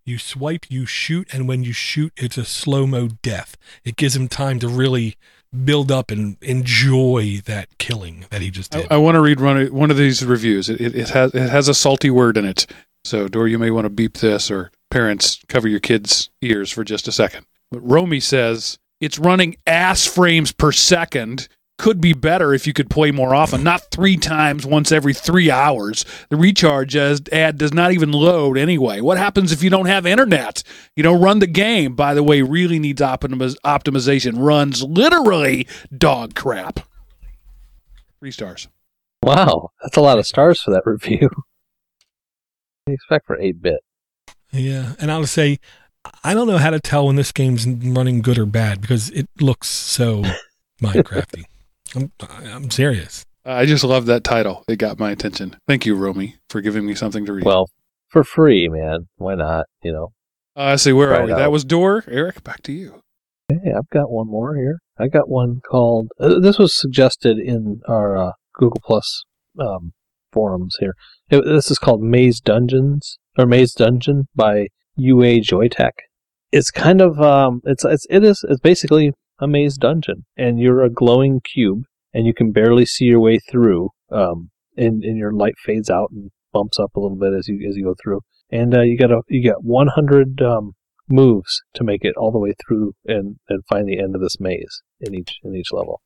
You swipe, you shoot, and when you shoot, it's a slow-mo death. It gives him time to really build up and enjoy that killing that he just did. I want to read one of these reviews. It has a salty word in it. So, Dor, you may want to beep this, or parents, cover your kids' ears for just a second. But Romy says, it's running ass frames per second. Could be better if you could play more often, not 3 times once every 3 hours. The recharge ad does not even load anyway. What happens if you don't have internet? Run the game. By the way, really needs optimization. Runs literally dog crap. 3 stars. Wow, that's a lot of stars for that review. What do you expect for 8-bit? Yeah, and I'll say, I don't know how to tell when this game's running good or bad because it looks so Minecrafty. I'm serious. I just love that title. It got my attention. Thank you, Romy, for giving me something to read. Well, for free, man. Why not? I see. Where are we? That was Dor. Eric, back to you. Hey, I've got one more here. I got one called. This was suggested in our Google Plus forums here. This is called Maze Dungeon by UA Joytech. It's kind of it's basically a maze dungeon, and you're a glowing cube, and you can barely see your way through. And your light fades out and bumps up a little bit as you go through. And you get 100 moves to make it all the way through and find the end of this maze in each level.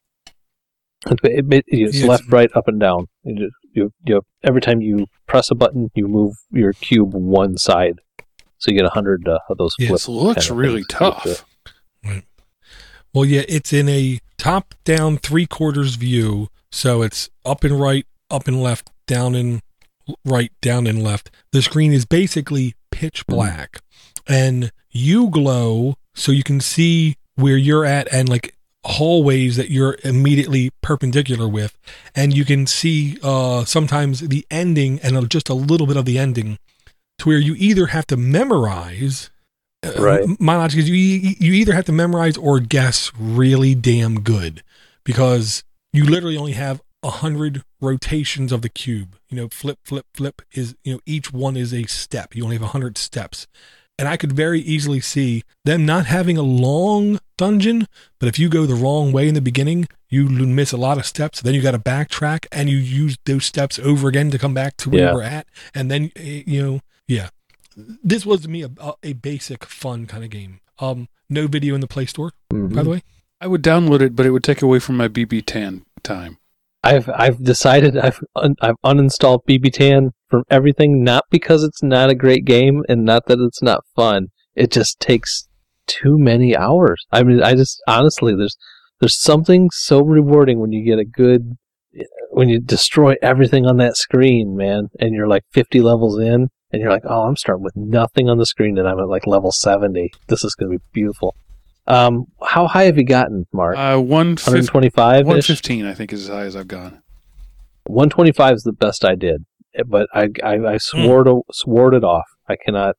It's left, right, up, and down. You every time you press a button, you move your cube one side, so you get 100 of those. Yes, it looks really tough. Right. Well, yeah, it's in a top-down 3/4 view, so it's up and right, up and left, down and right, down and left. The screen is basically pitch black, and you glow so you can see where you're at and like hallways that you're immediately perpendicular with, and you can see sometimes the ending and just a little bit of the ending, to where you either have to memorize. Right. My logic is you either have to memorize or guess really damn good, because you literally only have 100 rotations of the cube. Flip, flip, flip is, each one is a step. You only have 100 steps. And I could very easily see them not having a long dungeon, but if you go the wrong way in the beginning, you miss a lot of steps. Then you got to backtrack and you use those steps over again to come back to where we're at. And then, yeah. This was to me a basic fun kind of game. No video in the Play Store, by the way. I would download it, but it would take away from my BB-Tan time. I've decided I've uninstalled BB-Tan from everything, not because it's not a great game and not that it's not fun. It just takes too many hours. I mean, honestly, there's something so rewarding when you get when you destroy everything on that screen, man, and you're like 50 levels in. And you're like, oh, I'm starting with nothing on the screen, and I'm at like level 70. This is going to be beautiful. How high have you gotten, Mark? 125? 115, I think, is as high as I've gone. 125 is the best I did, but I swore it off. I can't.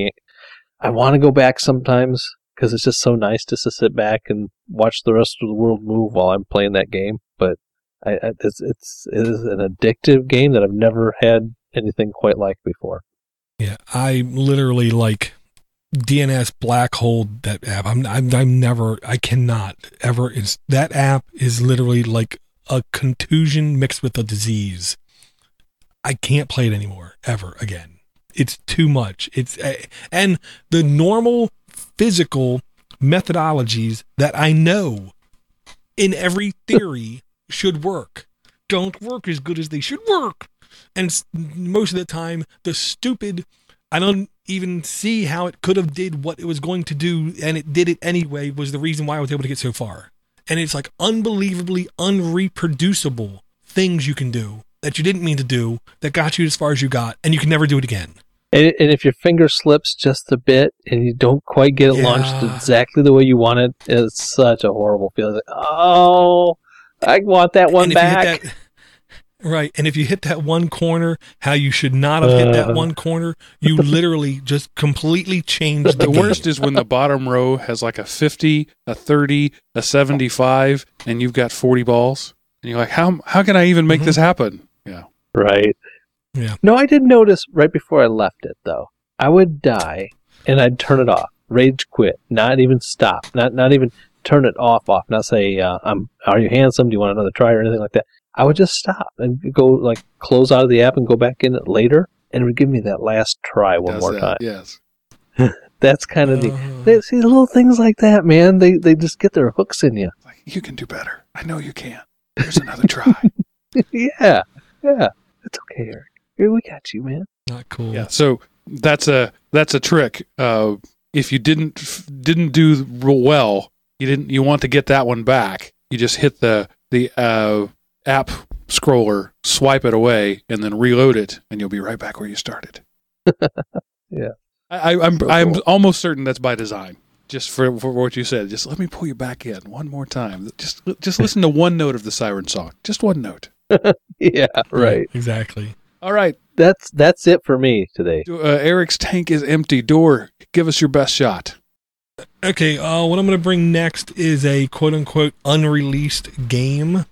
I want to go back sometimes because it's just so nice just to sit back and watch the rest of the world move while I'm playing that game. But it is an addictive game that I've never had anything quite like before. Yeah, I literally like DNS black hole that app. I cannot ever. That app is literally like a contusion mixed with a disease. I can't play it anymore, ever again. It's too much. And the normal physical methodologies that I know in every theory should work don't work as good as they should work. And most of the time, the stupid, I don't even see how it could have did what it was going to do, and it did it anyway, was the reason why I was able to get so far. And it's like unbelievably unreproducible things you can do that you didn't mean to do that got you as far as you got, and you can never do it again. And if your finger slips just a bit and you don't quite get it launched exactly the way you want it, it's such a horrible feeling. Like, oh, I want that one back. Right, and if you hit that one corner, how you should not have hit that one corner, you literally just completely changed the game. Worst is when the bottom row has like a 50, a 30, a 75, and you've got 40 balls. And you're like, how can I even make this happen? Yeah. Right. Yeah. No, I did notice right before I left it, though. I would die, and I'd turn it off. Rage quit. Not even stop. Not even turn it off. Not say, are you handsome? Do you want another try or anything like that? I would just stop and go, like, close out of the app and go back in it later, and it would give me that last try one more time. Yes. That's kind of the... See, little things like that, man, they just get their hooks in you. Like, you can do better. I know you can. There's another try. Yeah. It's okay, Eric. Here, we got you, man. Not cool. Yeah, so that's a trick. If you didn't do real well, you want to get that one back. You just hit the app scroller, swipe it away, and then reload it, and you'll be right back where you started. Yeah. I'm almost certain that's by design. Just for what you said. Just let me pull you back in one more time. Just listen to one note of the siren song. Just one note. Yeah, right. Exactly. All right. That's it for me today. Eric's tank is empty. Door, give us your best shot. Okay, what I'm going to bring next is a quote-unquote unreleased game.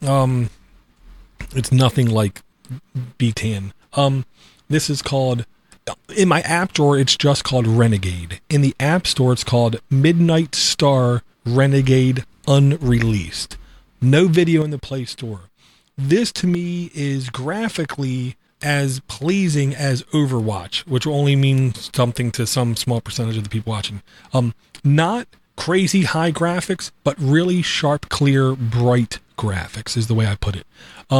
It's nothing like B10. This is called... In my app drawer, it's just called Renegade. In the App Store, it's called Midnight Star Renegade Unreleased. No video in the Play Store. This, to me, is graphically as pleasing as Overwatch, which will only mean something to some small percentage of the people watching. Not crazy high graphics, but really sharp, clear, bright graphics is the way I put it.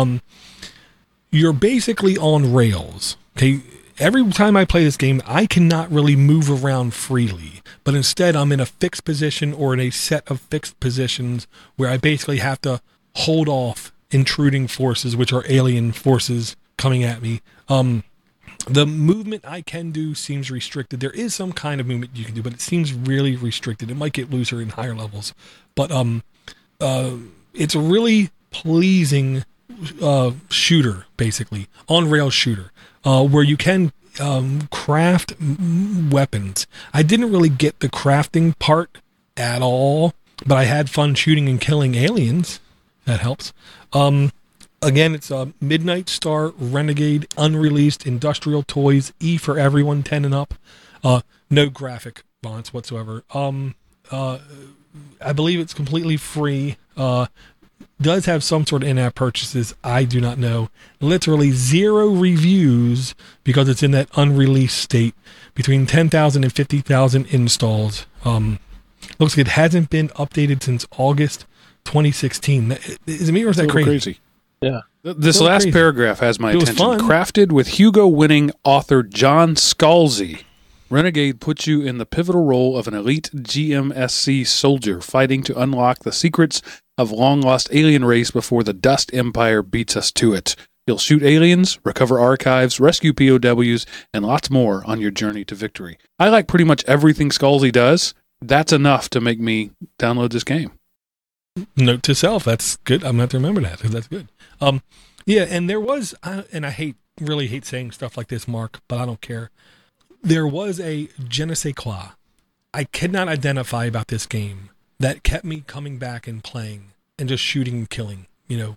You're basically on rails, okay? Every time I play this game, I cannot really move around freely, but instead I'm in a fixed position or in a set of fixed positions where I basically have to hold off intruding forces, which are alien forces coming at me. The movement I can do seems restricted. There is some kind of movement you can do, but it seems really restricted. It might get looser in higher levels, but it's a really pleasing shooter, basically on-rail shooter, where you can craft weapons. I didn't really get the crafting part at all, but I had fun shooting and killing aliens. That helps. Again, it's a Midnight Star Renegade Unreleased Industrial Toys, E for everyone, 10 and up. No graphic fonts whatsoever. I believe it's completely free. Does have some sort of in-app purchases. I do not know. Literally 0 reviews because it's in that unreleased state. Between 10,000 and 50,000 installs. Looks like it hasn't been updated since August 2016. Is it me or is that crazy? Yeah. This last paragraph has my attention. Crafted with Hugo-winning author John Scalzi, Renegade puts you in the pivotal role of an elite GMSC soldier fighting to unlock the secrets of long-lost alien race before the Dust Empire beats us to it. You'll shoot aliens, recover archives, rescue POWs, and lots more on your journey to victory. I like pretty much everything Scalzi does. That's enough to make me download this game. Note to self, that's good. I'm going to have to remember that. That's good. Yeah, and there was, and I really hate saying stuff like this, Mark, but I don't care. There was a je ne sais quoi I could not identify about this game that kept me coming back and playing and just shooting and killing,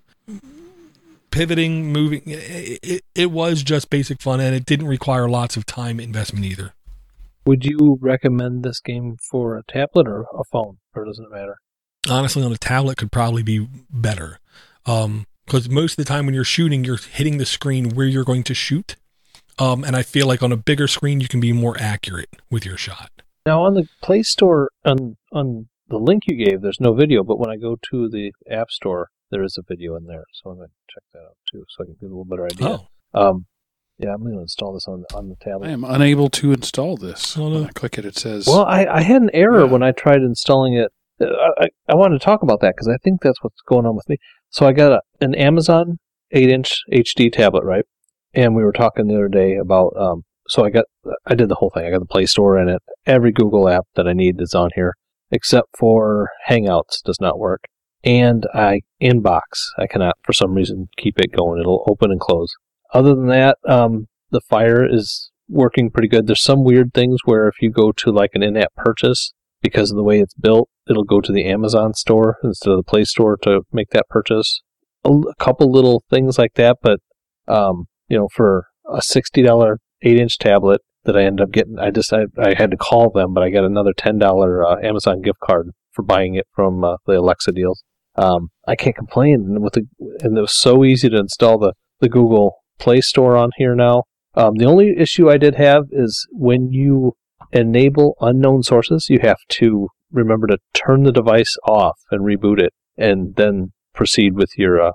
pivoting, moving. It was just basic fun, and it didn't require lots of time investment either. Would you recommend this game for a tablet or a phone, or doesn't it matter? Honestly, on a tablet could probably be better. Because most of the time when you're shooting, you're hitting the screen where you're going to shoot. And I feel like on a bigger screen, you can be more accurate with your shot. Now, on the Play Store, on the link you gave, there's no video, but when I go to the App Store, there is a video in there. So I'm going to check that out, too, so I can get a little better idea. Oh. Yeah, I'm going to install this on the tablet. I am unable to install this. When I click it says... Well, I had an error when I tried installing it. I wanted to talk about that because I think that's what's going on with me. So I got an Amazon 8-inch HD tablet, right? And we were talking the other day about, so I did the whole thing. I got the Play Store in it. Every Google app that I need is on here, except for Hangouts does not work. And Inbox, I cannot, for some reason, keep it going. It'll open and close. Other than that, the Fire is working pretty good. There's some weird things where if you go to like an in-app purchase, because of the way it's built, it'll go to the Amazon store instead of the Play Store to make that purchase. A couple little things like that, but for a $60 8-inch tablet that I ended up getting. I had to call them, but I got another $10 Amazon gift card for buying it from the Alexa deals. I can't complain. And it was so easy to install the Google Play Store on here now. The only issue I did have is when you enable unknown sources, you have to remember to turn the device off and reboot it, and then proceed with your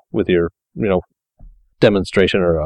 demonstration or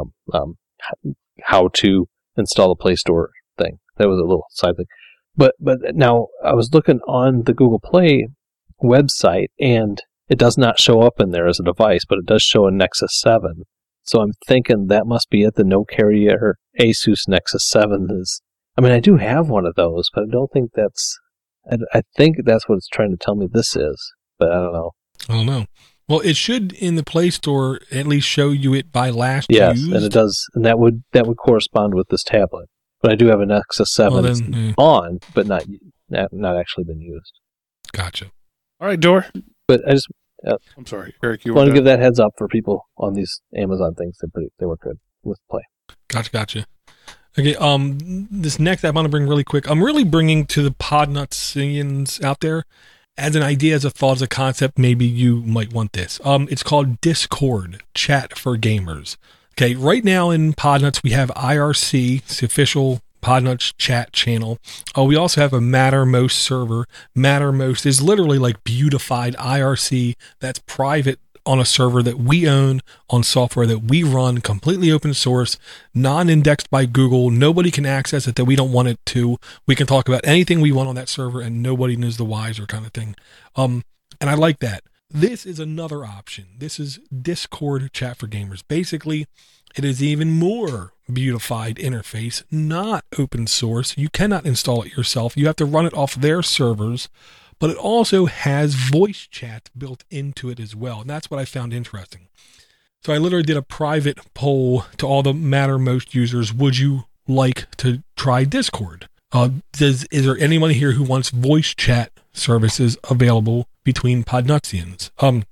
how to install the Play Store thing. That was a little side thing. But now I was looking on the Google Play website, and it does not show up in there as a device, but it does show a Nexus 7. So I'm thinking that must be it. The no carrier Asus Nexus 7 is. I mean, I do have one of those, but I don't think that's. I think that's what it's trying to tell me this is, but I don't know. I don't know. Well, it should in the Play Store at least show you it by last yes, used. And it does, and that would correspond with this tablet. But I do have a Nexus 7 on, but not actually been used. Gotcha. All right, Dor. But I just. I'm sorry, Eric. You want to give that heads up for people on these Amazon things. They work good with Play. Gotcha. Okay. This next app I want to bring really quick. I'm really bringing to the Podnutsians out there as an idea, as a thought, as a concept. Maybe you might want this. It's called Discord Chat for Gamers. Okay. Right now in Podnuts we have IRC, it's the official Podnuts chat channel. We also have a Mattermost server. Mattermost is literally like beautified IRC that's private on a server that we own, on software that we run, completely open source, non-indexed by Google. Nobody can access it that we don't want it to. We can talk about anything we want on that server and nobody knows the wiser, kind of thing. And I like that. This is another option. This is Discord Chat for Gamers. Basically, it is even more beautified interface, not open source. You cannot install it yourself. You have to run it off their servers, but it also has voice chat built into it as well. And that's what I found interesting. So I literally did a private poll to all the Mattermost users. Would you like to try Discord? Is there anyone here who wants voice chat services available between Podnutsians?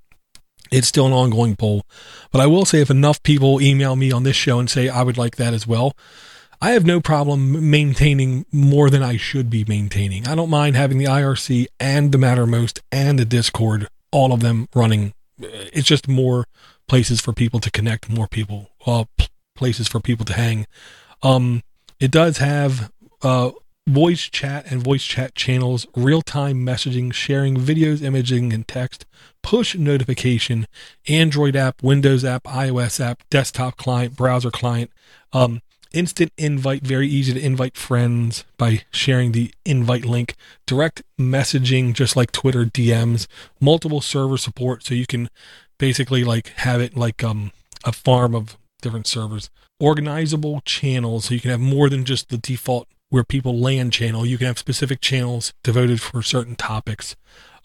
It's still an ongoing poll, but I will say if enough people email me on this show and say I would like that as well, I have no problem maintaining more than I should be maintaining. I don't mind having the IRC and the Mattermost and the Discord, all of them running. It's just more places for people to connect, more people, places for people to hang. It does have voice chat and voice chat channels, real-time messaging, sharing videos, imaging, and text, push notification, Android app, Windows app, iOS app, desktop client, browser client, instant invite, very easy to invite friends by sharing the invite link, direct messaging, just like Twitter DMs, multiple server support, so you can basically like have it like a farm of different servers, organizable channels, so you can have more than just the default where people land channel. You can have specific channels devoted for certain topics.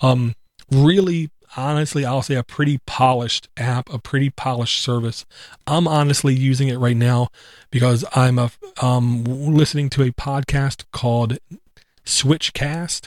Really, honestly, I'll say a pretty polished app, a pretty polished service. I'm honestly using it right now because I'm listening to a podcast called Switchcast,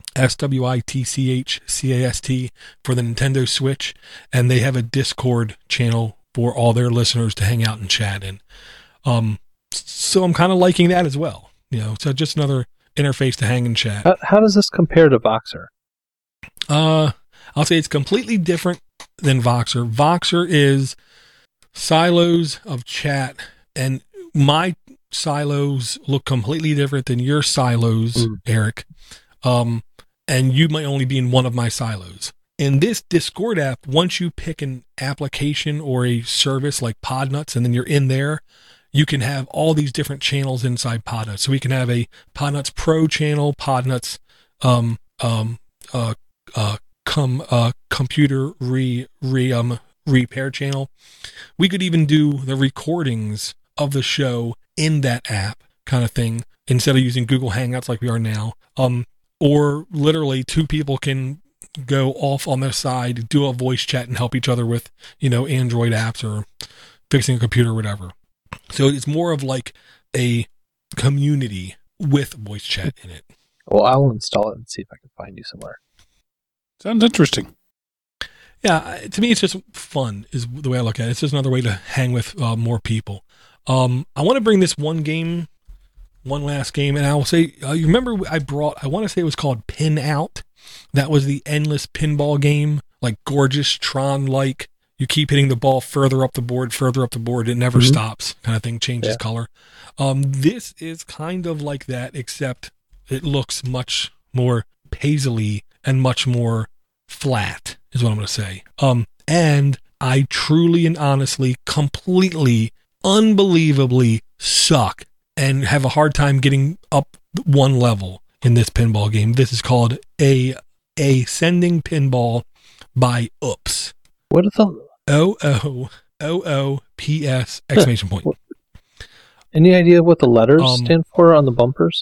SWITCHCAST, for the Nintendo Switch, and they have a Discord channel for all their listeners to hang out and chat in. So I'm kind of liking that as well. So just another interface to hang and chat. How does this compare to Voxer? I'll say it's completely different than Voxer. Voxer is silos of chat, and my silos look completely different than your silos, Eric. And you might only be in one of my silos. In this Discord app, once you pick an application or a service like Podnuts, and then you're in there, you can have all these different channels inside Podnuts. So we can have a Podnuts Pro channel, Podnuts computer repair channel. We could even do the recordings of the show in that app, kind of thing, instead of using Google Hangouts like we are now. Or literally two people can go off on their side, do a voice chat, and help each other with, Android apps or fixing a computer or whatever. So it's more of like a community with voice chat in it. Well, I'll install it and see if I can find you somewhere. Sounds interesting. Yeah, to me, it's just fun is the way I look at it. It's just another way to hang with more people. I want to bring this one one last game, and I will say, you remember I want to say it was called Pin Out. That was the endless pinball game, like gorgeous Tron-like. You keep hitting the ball further up the board. It never stops, kind of thing, changes color. This is kind of like that, except it looks much more paisley and much more flat, is what I'm going to say. And I truly and honestly, completely, unbelievably suck and have a hard time getting up one level in this pinball game. This is called Ascending Pinball by Oops. What is the OOPS exclamation point. Any idea what the letters stand for on the bumpers?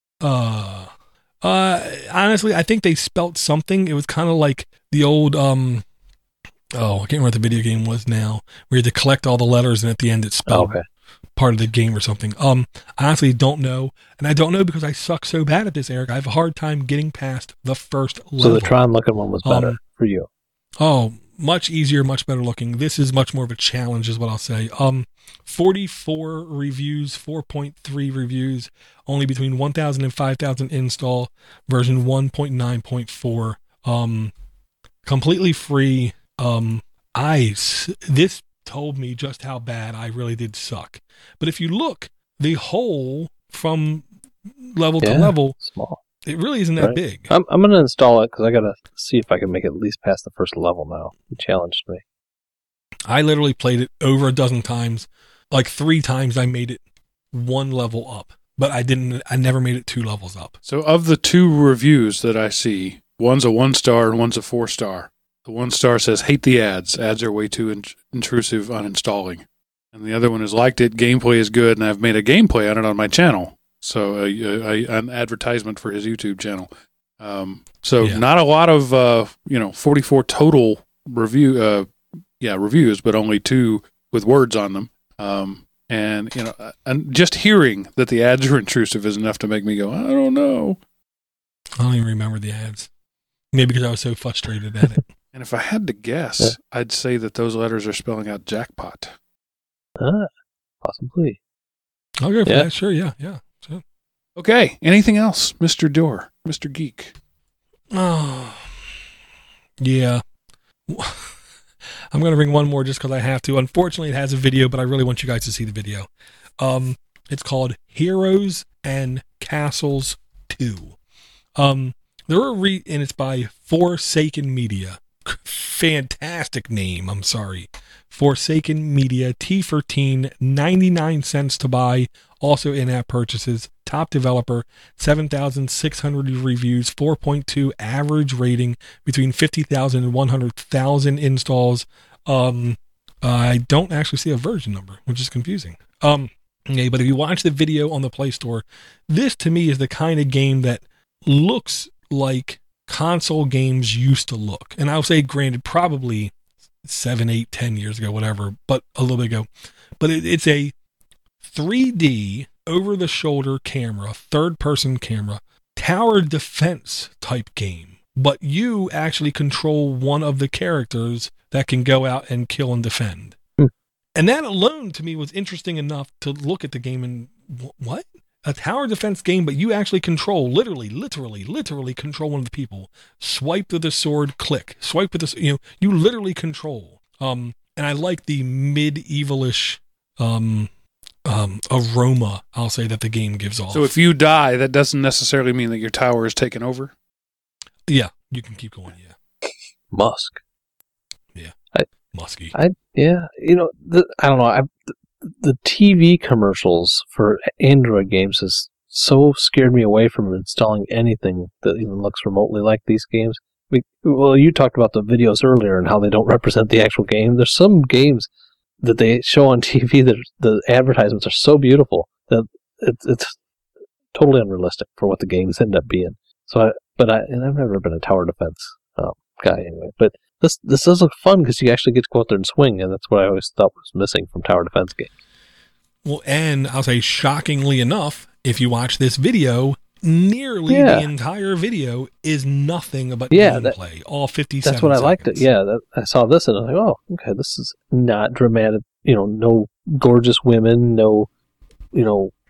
Honestly, I think they spelt something. It was kind of like the old I can't remember what the video game was now, where you had to collect all the letters and at the end it spelled part of the game or something. I honestly don't know, and I don't know because I suck so bad at this, Eric. I have a hard time getting past the first level. So the Tron looking one was better for you. Oh, much easier, much better looking. This is much more of a challenge, is what I'll say. 44 reviews, 4.3 reviews, only between 1,000 and 5,000 install, version 1.9.4, completely free. This told me just how bad I really did suck. But if you look, the hole from level to level, small. It really isn't that big. I'm going to install it because I got to see if I can make it at least past the first level now. It challenged me. I literally played it over a dozen times. Like 3 times I made it one level up, but I never made it 2 levels up. So of the 2 reviews that I see, one's a 1-star and one's a 4-star. The 1-star says, hate the ads. Ads are way too intrusive on installing. And the other one is liked it. Gameplay is good. And I've made a gameplay on it on my channel. So an advertisement for his YouTube channel. Not a lot of, 44 total reviews, but only 2 with words on them. And just hearing that the ads are intrusive is enough to make me go, I don't know. I don't even remember the ads. Maybe because I was so frustrated at it. And if I had to guess, I'd say that those letters are spelling out jackpot. Possibly. I'll go for that. Sure, yeah. So. Okay. Anything else, Mr. Dorr, Mr. Geek? Oh, yeah. I'm going to bring one more just because I have to. Unfortunately, it has a video, but I really want you guys to see the video. It's called Heroes and Castles 2. And it's by Forsaken Media. Fantastic name. I'm sorry. Forsaken Media, T for teen, 99 cents to buy. Also in-app purchases. Top developer, 7,600 reviews, 4.2 average rating, between 50,000 and 100,000 installs. I don't actually see a version number, which is confusing. But if you watch the video on the Play Store, this to me is the kind of game that looks like console games used to look. And I'll say, granted, probably 7, 8, 10 years ago, whatever, but a little bit ago. But it's a 3D over-the-shoulder camera, third-person camera, tower defense type game. But you actually control one of the characters that can go out and kill and defend. And that alone, to me, was interesting enough to look at the game and, what? A tower defense game, but you actually control, literally control one of the people. Swipe with the sword, click. Swipe with the, you literally control. And I like the medievalish aroma, I'll say, that the game gives off. So if you die, that doesn't necessarily mean that your tower is taken over? Yeah, you can keep going, yeah. Musk. Yeah, musky. I don't know. The TV commercials for Android games has so scared me away from installing anything that even looks remotely like these games. You talked about the videos earlier and how they don't represent the actual game. There's some games that they show on TV that the advertisements are so beautiful that it's totally unrealistic for what the games end up being. I've never been a tower defense guy anyway. But this does look fun because you actually get to go out there and swing, and that's what I always thought was missing from tower defense games. Well, and I'll say, shockingly enough, if you watch this video, nearly the entire video is nothing but gameplay. All 57 That's what seconds. I liked it. Yeah, I saw this and I was like, oh, okay, this is not dramatic. No gorgeous women, no,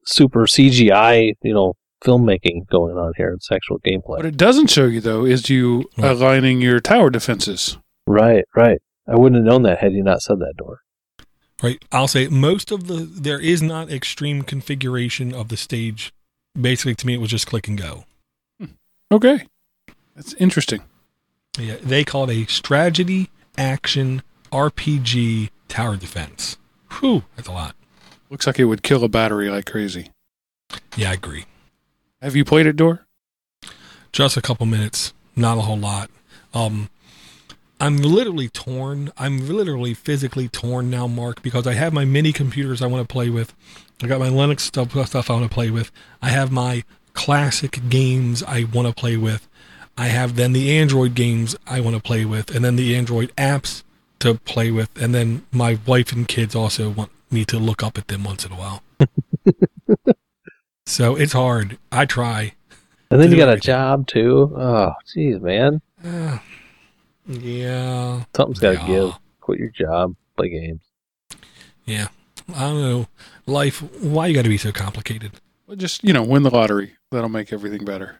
super CGI, filmmaking going on here. It's actual gameplay. What it doesn't show you, though, is you aligning your tower defenses. Right. I wouldn't have known that had you not said that, Door. Right. I'll say there is not extreme configuration of the stage. Basically, to me, it was just click and go. Okay. That's interesting. Yeah. They call it a strategy action RPG tower defense. Whew. That's a lot. Looks like it would kill a battery like crazy. Yeah, I agree. Have you played it, Door? Just a couple minutes. Not a whole lot. I'm literally torn. I'm literally physically torn now, Mark, because I have my mini computers I want to play with. I got my Linux stuff I want to play with. I have my classic games I want to play with. I have then the Android games I want to play with, and then the Android apps to play with, and then my wife and kids also want me to look up at them once in a while. So it's hard. I try. And then you got a job, too. Oh, jeez, man. Yeah. Something's got to give. Quit your job. Play games. Yeah. I don't know. Life, why you got to be so complicated? Well, just, win the lottery. That'll make everything better.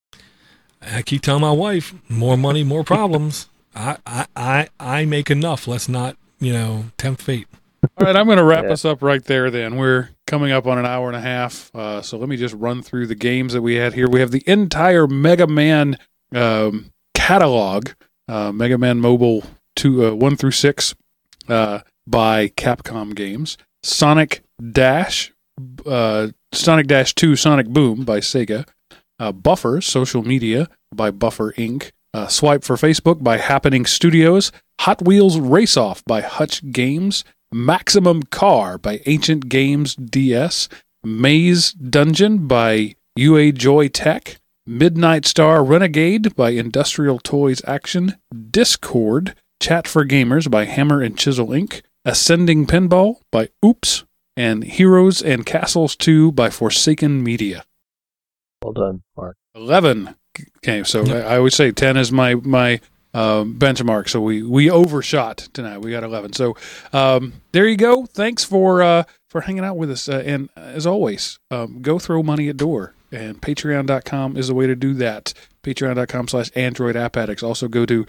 I keep telling my wife, more money, more problems. I make enough. Let's not, tempt fate. All right, I'm going to wrap us up right there then. We're coming up on an hour and a half. So let me just run through the games that we had here. We have the entire Mega Man catalog. Mega Man Mobile 1 through 6 by Capcom Games. Sonic Dash 2 Sonic Boom by Sega. Buffer Social Media by Buffer Inc. Swipe for Facebook by Happening Studios. Hot Wheels Race Off by Hutch Games. Maximum Car by Ancient Games DS. Maze Dungeon by UA Joy Tech. Midnight Star Renegade by Industrial Toys Action. Discord Chat for Gamers by Hammer and Chisel Inc. Ascending Pinball by Oops. And Heroes and Castles 2 by Forsaken Media. Well done, Mark. 11. Okay, so I would say 10 is my benchmark. So we overshot tonight. We got 11. So there you go. Thanks for hanging out with us. And as always, go throw money at Door. And Patreon.com is the way to do that. Patreon.com/Android App Addicts. Also go to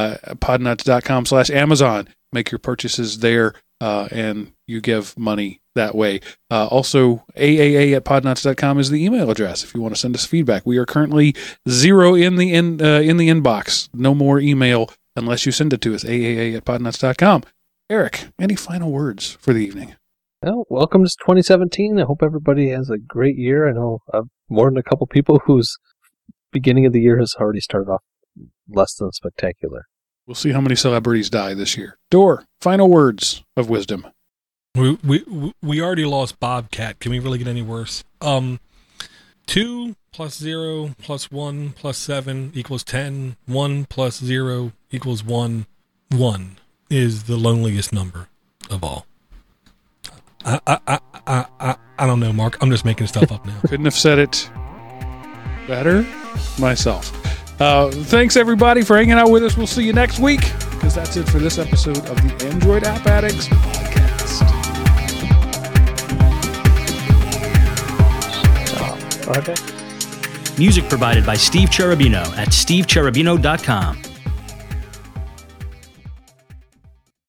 podnuts.com/Amazon. Make your purchases there, and you give money that way. Also, aaa@podnuts.com is the email address if you want to send us feedback. We are currently 0 in the inbox. No more email unless you send it to us. aaa@podnuts.com. Eric, any final words for the evening? Well, welcome to 2017. I hope everybody has a great year. I know I've more than a couple people whose beginning of the year has already started off less than spectacular. We'll see how many celebrities die this year. Door, final words of wisdom. We already lost Bobcat. Can we really get any worse? 2 + 0 + 1 + 7 = 10. 1 + 0 = 1. 1 is the loneliest number of all. I don't know, Mark. I'm just making stuff up now. Couldn't have said it better myself. Thanks, everybody, for hanging out with us. We'll see you next week, because that's it for this episode of the Android App Addicts podcast. Okay. Music provided by Steve Cherubino at stevecherubino.com.